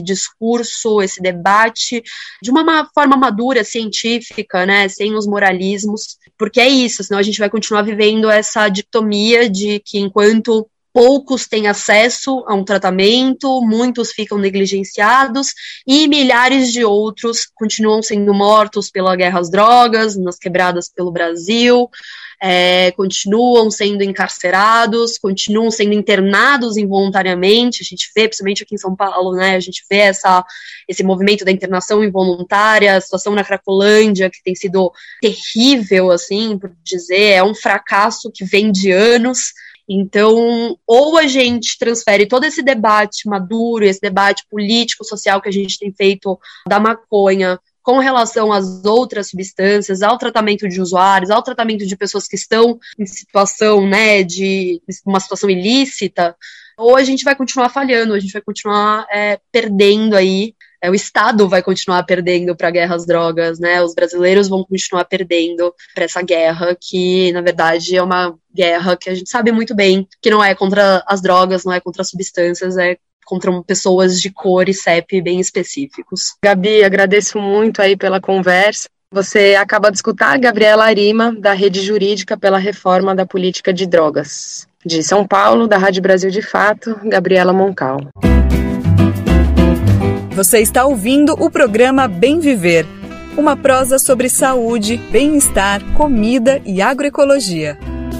discurso, esse debate, de uma forma madura, científica, né, sem os moralismos, porque é isso, senão a gente vai continuar vivendo essa dicotomia de que enquanto poucos têm acesso a um tratamento, muitos ficam negligenciados e milhares de outros continuam sendo mortos pela guerra às drogas, nas quebradas pelo Brasil, é, continuam sendo encarcerados, continuam sendo internados involuntariamente. A gente vê, principalmente aqui em São Paulo, né, a gente vê essa, esse movimento da internação involuntária, a situação na Cracolândia, que tem sido terrível, assim, por dizer, é um fracasso que vem de anos. Então, ou a gente transfere todo esse debate maduro, esse debate político, social que a gente tem feito da maconha com relação às outras substâncias, ao tratamento de usuários, ao tratamento de pessoas que estão em situação, né, de uma situação ilícita, ou a gente vai continuar falhando, a gente vai continuar é, perdendo aí, é, o Estado vai continuar perdendo para a guerra às drogas, né, os brasileiros vão continuar perdendo para essa guerra, que na verdade é uma guerra que a gente sabe muito bem que não é contra as drogas, não é contra as substâncias, é contra pessoas de cor e C E P bem específicos. Gabi, agradeço muito aí pela conversa. Você acaba de escutar a Gabriela Arima, da Rede Jurídica pela Reforma da Política de Drogas. De São Paulo, da Rádio Brasil de Fato, Gabriela Moncal. Você está ouvindo o programa Bem Viver, uma prosa sobre saúde, bem-estar, comida e agroecologia.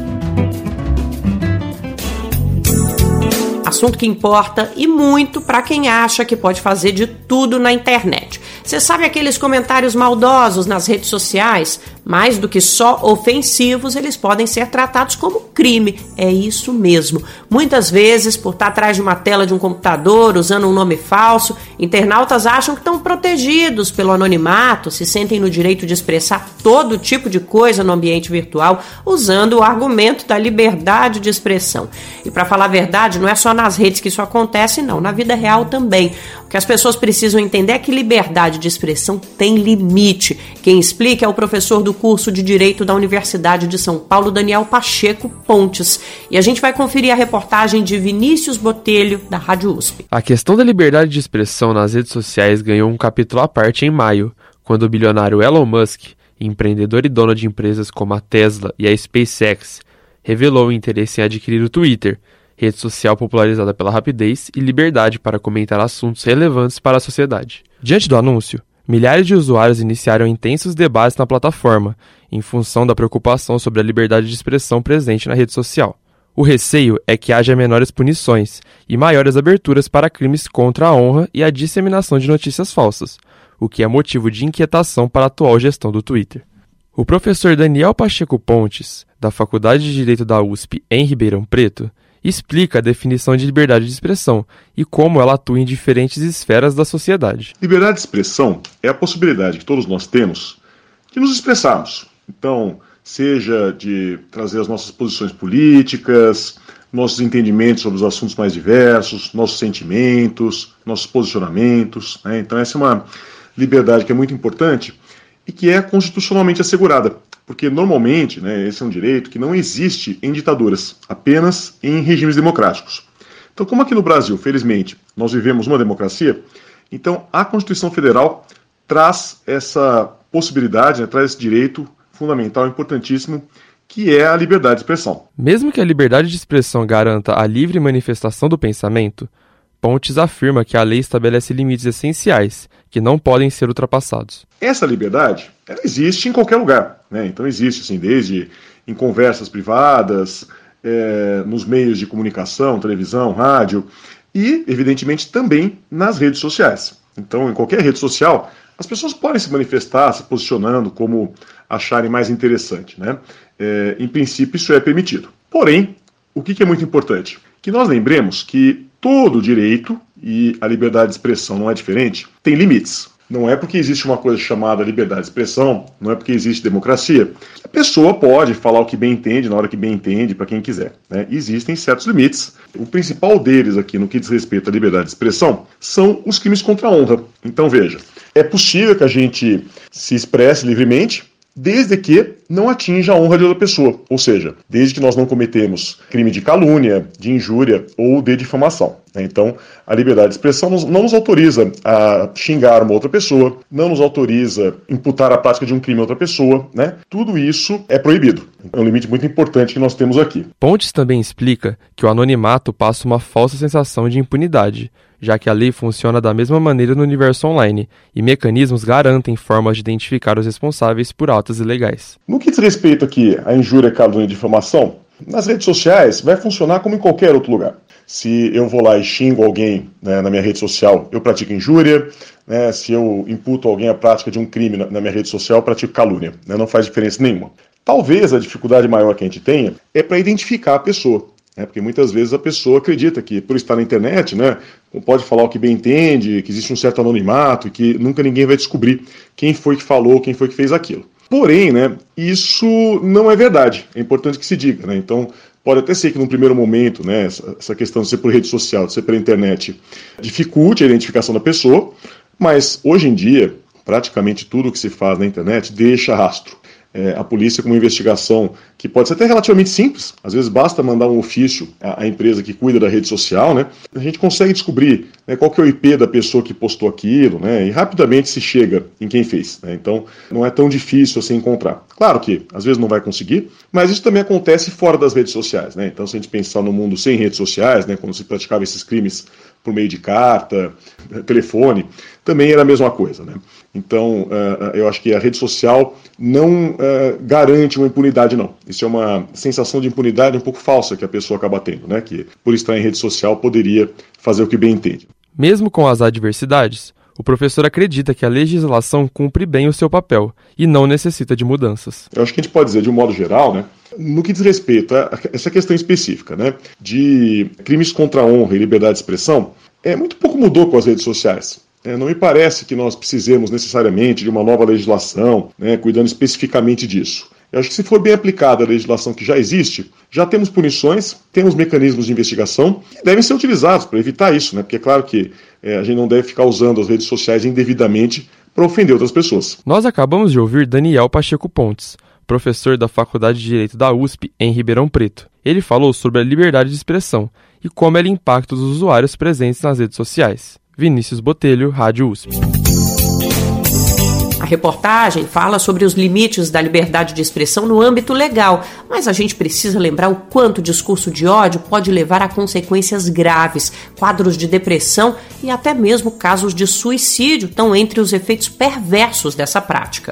Assunto que importa e muito para quem acha que pode fazer de tudo na internet. Você sabe aqueles comentários maldosos nas redes sociais? Mais do que só ofensivos, eles podem ser tratados como crime. É isso mesmo. Muitas vezes, por estar atrás de uma tela de um computador, usando um nome falso, internautas acham que estão protegidos pelo anonimato, se sentem no direito de expressar todo tipo de coisa no ambiente virtual, usando o argumento da liberdade de expressão. E para falar a verdade, não é só nas redes que isso acontece, não. Na vida real também. O que as pessoas precisam entender é que liberdade de expressão tem limite. Quem explica é o professor do curso de Direito da Universidade de São Paulo, Daniel Pacheco Pontes. E a gente vai conferir a reportagem de Vinícius Botelho, da Rádio U S P. A questão da liberdade de expressão nas redes sociais ganhou um capítulo à parte em maio, quando o bilionário Elon Musk, empreendedor e dono de empresas como a Tesla e a SpaceX, revelou o interesse em adquirir o Twitter, rede social popularizada pela rapidez e liberdade para comentar assuntos relevantes para a sociedade. Diante do anúncio, milhares de usuários iniciaram intensos debates na plataforma, em função da preocupação sobre a liberdade de expressão presente na rede social. O receio é que haja menores punições e maiores aberturas para crimes contra a honra e a disseminação de notícias falsas, o que é motivo de inquietação para a atual gestão do Twitter. O professor Daniel Pacheco Pontes, da Faculdade de Direito da U S P em Ribeirão Preto, explica a definição de liberdade de expressão e como ela atua em diferentes esferas da sociedade. Liberdade de expressão é a possibilidade que todos nós temos de nos expressarmos. Então, seja de trazer as nossas posições políticas, nossos entendimentos sobre os assuntos mais diversos, nossos sentimentos, nossos posicionamentos, né? Então, essa é uma liberdade que é muito importante e que é constitucionalmente assegurada. Porque, normalmente, né, esse é um direito que não existe em ditaduras, apenas em regimes democráticos. Então, como aqui no Brasil, felizmente, nós vivemos uma democracia, então a Constituição Federal traz essa possibilidade, né, traz esse direito fundamental, importantíssimo, que é a liberdade de expressão. Mesmo que a liberdade de expressão garanta a livre manifestação do pensamento, Pontes afirma que a lei estabelece limites essenciais, que não podem ser ultrapassados. Essa liberdade, ela existe em qualquer lugar, né? Então existe, assim, desde em conversas privadas, é, nos meios de comunicação, televisão, rádio, e, evidentemente, também nas redes sociais. Então, em qualquer rede social, as pessoas podem se manifestar, se posicionando como acharem mais interessante, né? É, em princípio, isso é permitido. Porém, o que é muito importante? Que nós lembremos que todo direito, e a liberdade de expressão não é diferente, tem limites. Não é porque existe uma coisa chamada liberdade de expressão, não é porque existe democracia, que a pessoa pode falar o que bem entende, na hora que bem entende, para quem quiser, né? Existem certos limites. O principal deles aqui, no que diz respeito à liberdade de expressão, são os crimes contra a honra. Então, veja, é possível que a gente se expresse livremente, desde que não atinja a honra de outra pessoa, ou seja, desde que nós não cometemos crime de calúnia, de injúria ou de difamação. Então, a liberdade de expressão não nos autoriza a xingar uma outra pessoa, não nos autoriza a imputar a prática de um crime a outra pessoa, né? Tudo isso é proibido. É um limite muito importante que nós temos aqui. Pontes também explica que o anonimato passa uma falsa sensação de impunidade, já que a lei funciona da mesma maneira no universo online e mecanismos garantem formas de identificar os responsáveis por atos ilegais. No que diz respeito aqui à injúria, calúnia e difamação, nas redes sociais vai funcionar como em qualquer outro lugar. Se eu vou lá e xingo alguém, né, na minha rede social, eu pratico injúria, né, se eu imputo alguém a prática de um crime na, na minha rede social, eu pratico calúnia, né, não faz diferença nenhuma. Talvez a dificuldade maior que a gente tenha é para identificar a pessoa. É, porque muitas vezes a pessoa acredita que, por estar na internet, né, pode falar o que bem entende, que existe um certo anonimato, que nunca ninguém vai descobrir quem foi que falou, quem foi que fez aquilo. Porém, né, isso não é verdade, é importante que se diga. Né? Então, pode até ser que num primeiro momento, né, essa, essa questão de ser por rede social, de ser pela internet, dificulte a identificação da pessoa, mas hoje em dia, praticamente tudo que se faz na internet deixa rastro. É, a polícia, com uma investigação que pode ser até relativamente simples, às vezes basta mandar um ofício à, à empresa que cuida da rede social, né? A gente consegue descobrir, né, qual que é o I P da pessoa que postou aquilo, né? E rapidamente se chega em quem fez. Né? Então, não é tão difícil assim encontrar. Claro que, às vezes, não vai conseguir, mas isso também acontece fora das redes sociais. Né? Então, se a gente pensar no mundo sem redes sociais, né, quando se praticava esses crimes por meio de carta, telefone, também era a mesma coisa. Né? Então, uh, eu acho que a rede social não uh, garante uma impunidade, não. Isso é uma sensação de impunidade um pouco falsa que a pessoa acaba tendo, né? Que por estar em rede social poderia fazer o que bem entende. Mesmo com as adversidades, o professor acredita que a legislação cumpre bem o seu papel e não necessita de mudanças. Eu acho que a gente pode dizer, de um modo geral, né, no que diz respeito a essa questão específica, né, de crimes contra a honra e liberdade de expressão, é, muito pouco mudou com as redes sociais. É, não me parece que nós precisemos necessariamente de uma nova legislação, né, cuidando especificamente disso. Eu acho que se for bem aplicada a legislação que já existe, já temos punições, temos mecanismos de investigação que devem ser utilizados para evitar isso, né? Porque é claro que é, a gente não deve ficar usando as redes sociais indevidamente para ofender outras pessoas. Nós acabamos de ouvir Daniel Pacheco Pontes, professor da Faculdade de Direito da U S P em Ribeirão Preto. Ele falou sobre a liberdade de expressão e como ela impacta os usuários presentes nas redes sociais. Vinícius Botelho, Rádio U S P. A reportagem fala sobre os limites da liberdade de expressão no âmbito legal, mas a gente precisa lembrar o quanto o discurso de ódio pode levar a consequências graves, quadros de depressão e até mesmo casos de suicídio estão entre os efeitos perversos dessa prática.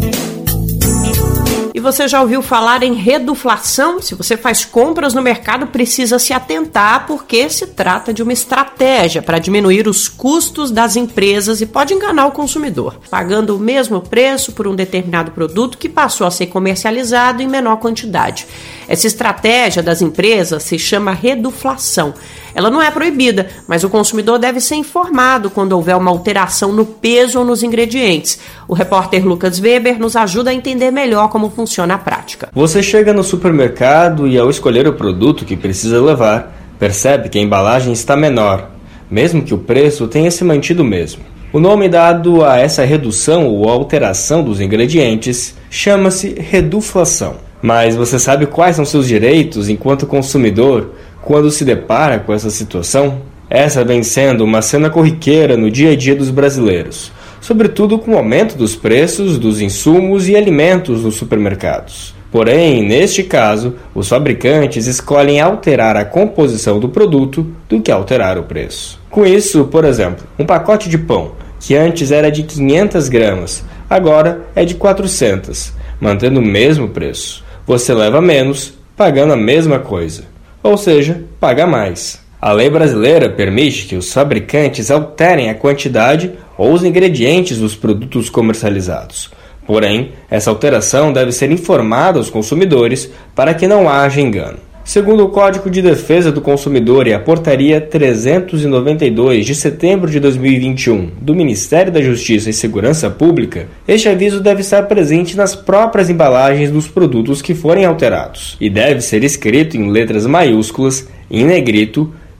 E você já ouviu falar em reduflação? Se você faz compras no mercado, precisa se atentar, porque se trata de uma estratégia para diminuir os custos das empresas e pode enganar o consumidor, pagando o mesmo preço por um determinado produto que passou a ser comercializado em menor quantidade. Essa estratégia das empresas se chama reduflação. Ela não é proibida, mas o consumidor deve ser informado quando houver uma alteração no peso ou nos ingredientes. O repórter Lucas Weber nos ajuda a entender melhor como funciona a prática. Você chega no supermercado e, ao escolher o produto que precisa levar, percebe que a embalagem está menor, mesmo que o preço tenha se mantido o mesmo. O nome dado a essa redução ou alteração dos ingredientes chama-se reduflação. Mas você sabe quais são seus direitos enquanto consumidor quando se depara com essa situação? Essa vem sendo uma cena corriqueira no dia a dia dos brasileiros, sobretudo com o aumento dos preços dos insumos e alimentos nos supermercados. Porém, neste caso, os fabricantes escolhem alterar a composição do produto do que alterar o preço. Com isso, por exemplo, um pacote de pão, que antes era de quinhentas gramas, agora é de quatrocentas, mantendo o mesmo preço. Você leva menos, pagando a mesma coisa. Ou seja, paga mais. A lei brasileira permite que os fabricantes alterem a quantidade ou os ingredientes dos produtos comercializados. Porém, essa alteração deve ser informada aos consumidores para que não haja engano. Segundo o Código de Defesa do Consumidor e a Portaria trezentos e noventa e dois de setembro de dois mil e vinte e um do Ministério da Justiça e Segurança Pública, este aviso deve estar presente nas próprias embalagens dos produtos que forem alterados e deve ser escrito em letras maiúsculas, em negrito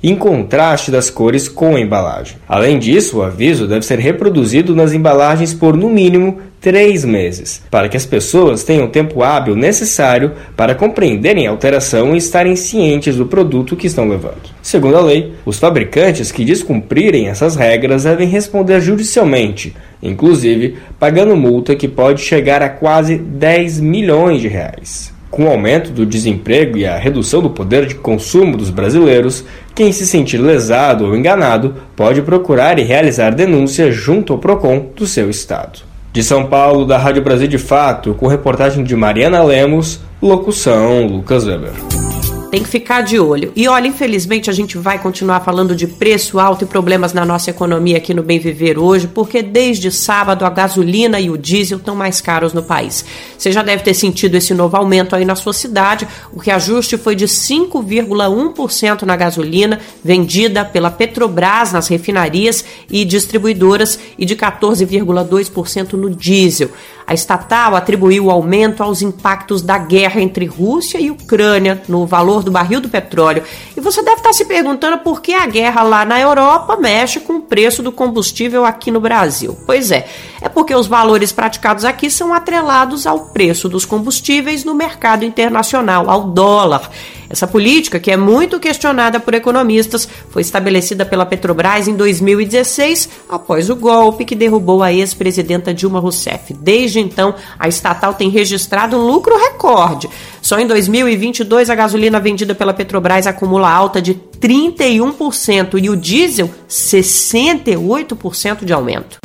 em contraste das cores com a embalagem. Além disso, o aviso deve ser reproduzido nas embalagens por, no mínimo, três meses, para que as pessoas tenham o tempo hábil necessário para compreenderem a alteração e estarem cientes do produto que estão levando. Segundo a lei, os fabricantes que descumprirem essas regras devem responder judicialmente, inclusive pagando multa que pode chegar a quase dez milhões de reais. Com o aumento do desemprego e a redução do poder de consumo dos brasileiros, quem se sentir lesado ou enganado pode procurar e realizar denúncia junto ao PROCON do seu estado. De São Paulo, da Rádio Brasil de Fato, com reportagem de Mariana Lemos, locução Lucas Weber. Tem que ficar de olho. E olha, infelizmente a gente vai continuar falando de preço alto e problemas na nossa economia aqui no Bem Viver hoje, porque desde sábado a gasolina e o diesel estão mais caros no país. Você já deve ter sentido esse novo aumento aí na sua cidade. O reajuste foi de cinco vírgula um por cento na gasolina, vendida pela Petrobras nas refinarias e distribuidoras, e de quatorze vírgula dois por cento no diesel. A estatal atribuiu o aumento aos impactos da guerra entre Rússia e Ucrânia no valor do barril do petróleo. E você deve estar se perguntando por que a guerra lá na Europa mexe com o preço do combustível aqui no Brasil. Pois é, é porque os valores praticados aqui são atrelados ao preço dos combustíveis no mercado internacional, ao dólar. Essa política, que é muito questionada por economistas, foi estabelecida pela Petrobras em dois mil e dezesseis, após o golpe que derrubou a ex-presidenta Dilma Rousseff. Desde então, a estatal tem registrado um lucro recorde. Só em dois mil e vinte e dois, a gasolina vendida pela Petrobras acumula alta de trinta e um por cento e o diesel, sessenta e oito por cento de aumento.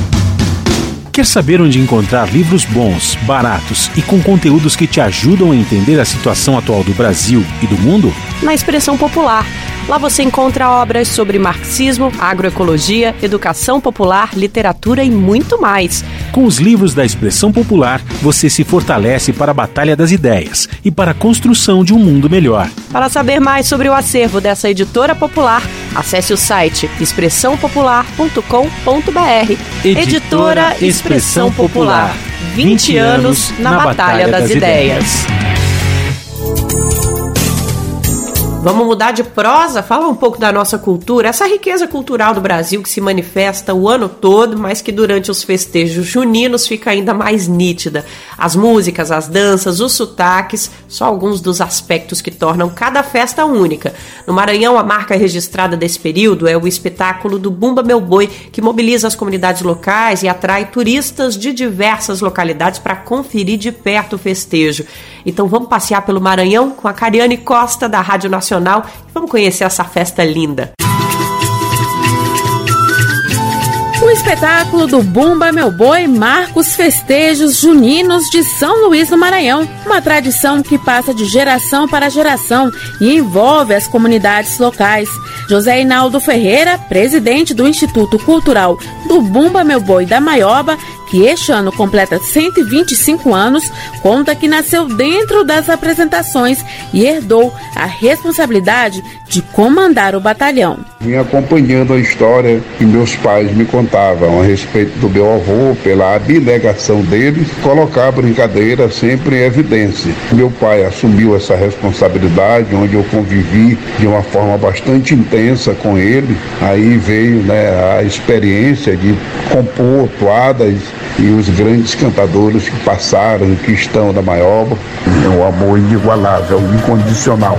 Quer saber onde encontrar livros bons, baratos e com conteúdos que te ajudam a entender a situação atual do Brasil e do mundo? Na Expressão Popular. Lá você encontra obras sobre marxismo, agroecologia, educação popular, literatura e muito mais. Com os livros da Expressão Popular, você se fortalece para a batalha das ideias e para a construção de um mundo melhor. Para saber mais sobre o acervo dessa editora popular, acesse o site expressão popular ponto com ponto b r. Editora Expressão Popular. vinte anos na Batalha das Ideias. Vamos mudar de prosa, falar um pouco da nossa cultura, essa riqueza cultural do Brasil que se manifesta o ano todo, mas que durante os festejos juninos fica ainda mais nítida. As músicas, as danças, os sotaques, só alguns dos aspectos que tornam cada festa única. No Maranhão, a marca registrada desse período é o espetáculo do Bumba Meu Boi, que mobiliza as comunidades locais e atrai turistas de diversas localidades para conferir de perto o festejo. Então vamos passear pelo Maranhão com a Cariane Costa, da Rádio Nacional. Vamos conhecer essa festa linda. O espetáculo do Bumba Meu Boi marca os festejos juninos de São Luís do Maranhão, uma tradição que passa de geração para geração e envolve as comunidades locais. José Inaldo Ferreira, presidente do Instituto Cultural do Bumba Meu Boi da Maioba, que este ano completa cento e vinte e cinco anos, conta que nasceu dentro das apresentações e herdou a responsabilidade de comandar o batalhão. Vim acompanhando a história que meus pais me contavam a respeito do meu avô, pela abnegação dele, colocar a brincadeira sempre em evidência. Meu pai assumiu essa responsabilidade, onde eu convivi de uma forma bastante intensa com ele. Aí veio, né, a experiência de compor toadas e os grandes cantadores que passaram, que estão na Maioba. É um amor inigualável, incondicional.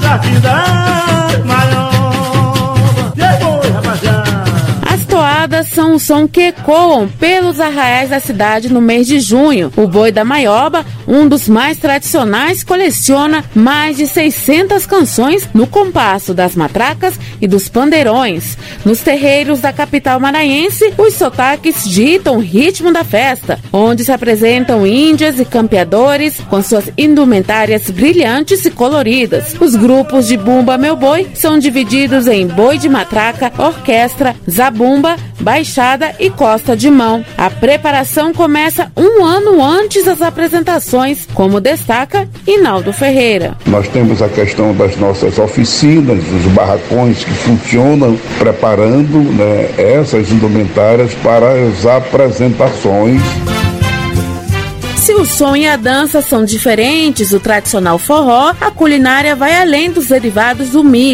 As toadas são o som que ecoam pelos arraiais da cidade no mês de junho. O Boi da Maioba, um dos mais tradicionais, coleciona mais de seiscentas canções no compasso das matracas e dos pandeirões. Nos terreiros da capital maranhense, os sotaques ditam o ritmo da festa, onde se apresentam índias e campeadores com suas indumentárias brilhantes e coloridas. Os grupos de Bumba Meu Boi são divididos em boi de matraca, orquestra, zabumba, baixada e costa de mão. A preparação começa um ano antes das apresentações, como destaca Inaldo Ferreira. Nós temos a questão das nossas oficinas, os barracões que funcionam, preparando, né, essas indumentárias para as apresentações. Se o som e a dança são diferentes do tradicional forró, a culinária vai além dos derivados do milho. Com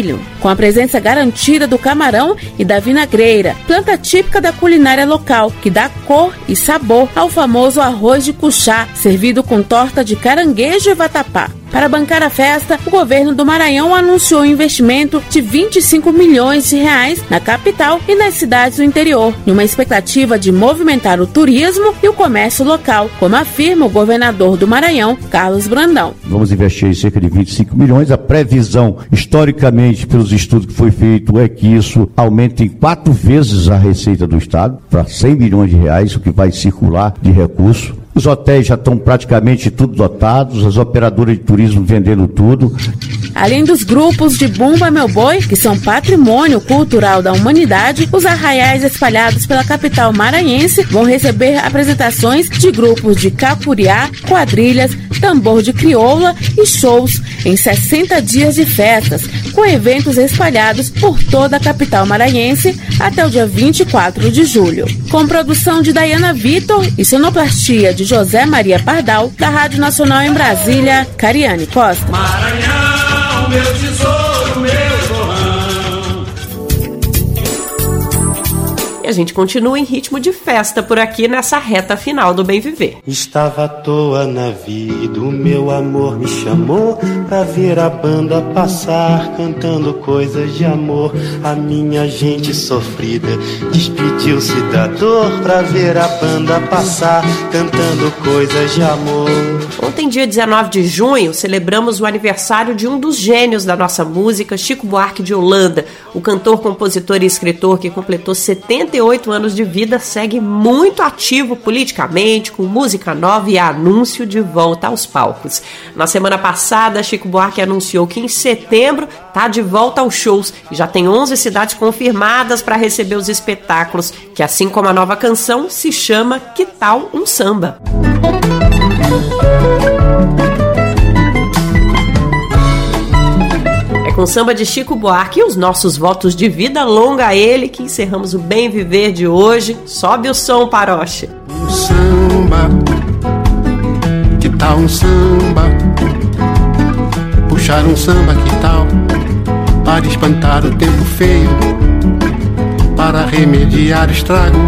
com a presença garantida do camarão e da vinagreira, planta típica da culinária local, que dá cor e sabor ao famoso arroz de cuchá, servido com torta de caranguejo e vatapá. Para bancar a festa, o governo do Maranhão anunciou um investimento de vinte e cinco milhões de reais na capital e nas cidades do interior, numa expectativa de movimentar o turismo e o comércio local, como afirma o governador do Maranhão, Carlos Brandão. Vamos investir cerca de vinte e cinco milhões. A previsão, historicamente, pelos estudos que foi feito, é que isso aumente em quatro vezes a receita do Estado, para cem milhões de reais, o que vai circular de recurso. Os hotéis já estão praticamente tudo dotados, as operadoras de turismo vendendo tudo. Além dos grupos de Bumba Meu Boi, que são patrimônio cultural da humanidade, os arraiais espalhados pela capital maranhense vão receber apresentações de grupos de capuriá, quadrilhas, tambor de crioula e shows em sessenta dias de festas, com eventos espalhados por toda a capital maranhense até o dia vinte e quatro de julho. Com produção de Dayana Vitor e sonoplastia de José Maria Pardal, da Rádio Nacional em Brasília, Cariane Costa. Maranhão, meu tesouro, meu torrão. E a gente continua em ritmo de festa por aqui nessa reta final do Bem Viver. Estava à toa na vida, o meu amor me chamou pra ver a banda passar, cantando coisas de amor. A minha gente sofrida despediu-se da dor pra ver a banda passar, cantando coisas de amor. Ontem, dia dezenove de junho, celebramos o aniversário de um dos gênios da nossa música, Chico Buarque de Holanda. O cantor, compositor e escritor que completou setenta e oito anos de vida segue muito ativo politicamente, com música nova e anúncio de volta aos palcos. Na semana passada, Chico Buarque anunciou que em setembro está de volta aos shows e já tem onze cidades confirmadas para receber os espetáculos, que assim como a nova canção, se chama Que Tal um Samba? É com samba de Chico Buarque e os nossos votos de vida longa a ele que encerramos o Bem Viver de hoje. Sobe o som, Paroche. Um samba, que tal um samba? Puxar um samba, que tal? Para espantar o tempo feio, para remediar o estrago.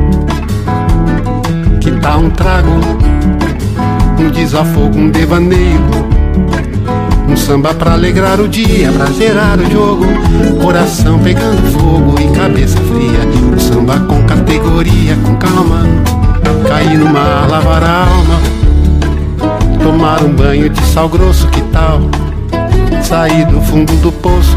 Que tal um trago? Um desafogo, um devaneio, um samba pra alegrar o dia, pra zerar o jogo, coração pegando fogo e cabeça fria. Um samba com categoria, com calma, cair no mar, lavar a alma, tomar um banho de sal grosso, que tal? Sair do fundo do poço,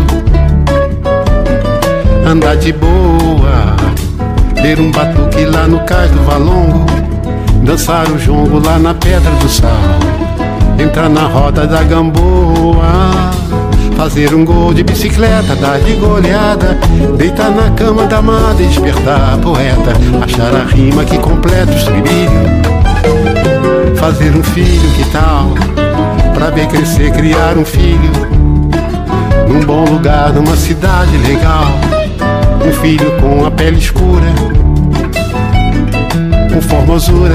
andar de boa, ter um batuque lá no cais do Valongo, dançar o jongo lá na Pedra do Sal, entrar na roda da Gamboa, fazer um gol de bicicleta, dar de goleada, deitar na cama da amada e despertar a poeta, achar a rima que completa o estribilho, fazer um filho, que tal? Pra ver crescer, criar um filho, num bom lugar, numa cidade legal, um filho com a pele escura, com formosura,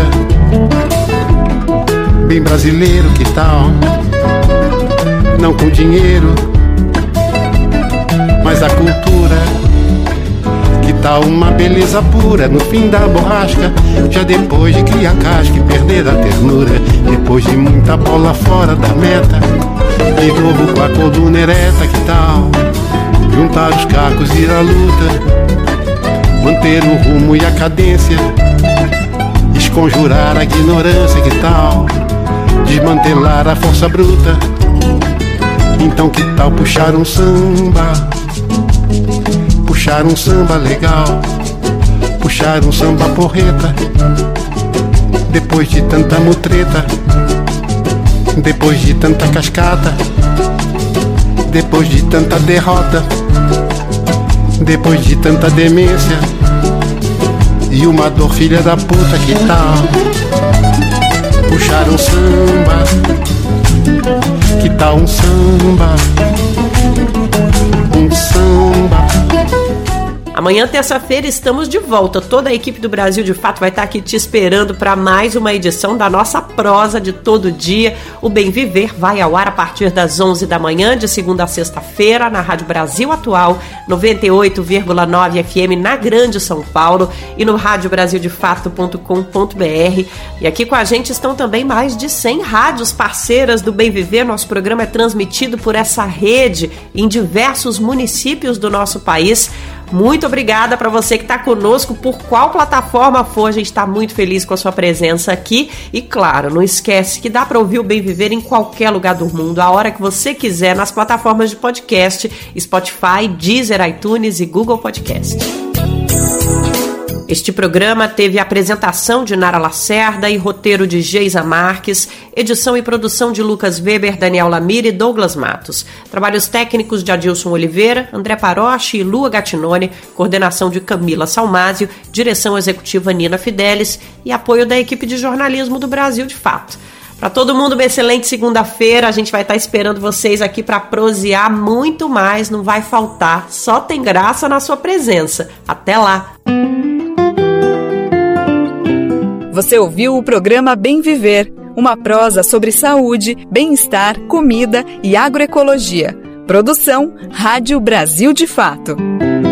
bem brasileiro, que tal? Não com dinheiro, mas a cultura. Que tal uma beleza pura no fim da borrasca, já depois de criar casca e perder a ternura, depois de muita bola fora da meta, de novo com a coluna ereta, que tal? Juntar os cacos e ir à luta, manter o rumo e a cadência, desconjurar a ignorância, que tal? Desmantelar a força bruta. Então que tal puxar um samba, puxar um samba legal, puxar um samba porreta, depois de tanta mutreta, depois de tanta cascata, depois de tanta derrota, depois de tanta demência e uma dor filha da puta, que tal? Puxar um samba, que tal um samba, um samba. A Amanhã, terça-feira, estamos de volta. Toda a equipe do Brasil de Fato vai estar aqui te esperando para mais uma edição da nossa prosa de todo dia. O Bem Viver vai ao ar a partir das onze da manhã, de segunda a sexta-feira, na Rádio Brasil Atual, noventa e oito vírgula nove F M, na Grande São Paulo, e no rádio brasil de fato ponto com ponto b r. E aqui com a gente estão também mais de cem rádios parceiras do Bem Viver. Nosso programa é transmitido por essa rede em diversos municípios do nosso país. Muito obrigada para você que está conosco, por qual plataforma for, a gente está muito feliz com a sua presença aqui. E claro, não esquece que dá para ouvir o Bem Viver em qualquer lugar do mundo, a hora que você quiser, nas plataformas de podcast, Spotify, Deezer, iTunes e Google Podcast. Este programa teve a apresentação de Nara Lacerda e roteiro de Geisa Marques, edição e produção de Lucas Weber, Daniel Lamir e Douglas Matos. Trabalhos técnicos de Adilson Oliveira, André Paroche e Lua Gattinone, coordenação de Camila Salmásio, direção executiva Nina Fidelis e apoio da equipe de jornalismo do Brasil de Fato. Para todo mundo, uma excelente segunda-feira. A gente vai estar esperando vocês aqui para prosear muito mais, não vai faltar. Só tem graça na sua presença. Até lá! Você ouviu o programa Bem Viver, uma prosa sobre saúde, bem-estar, comida e agroecologia. Produção Rádio Brasil de Fato.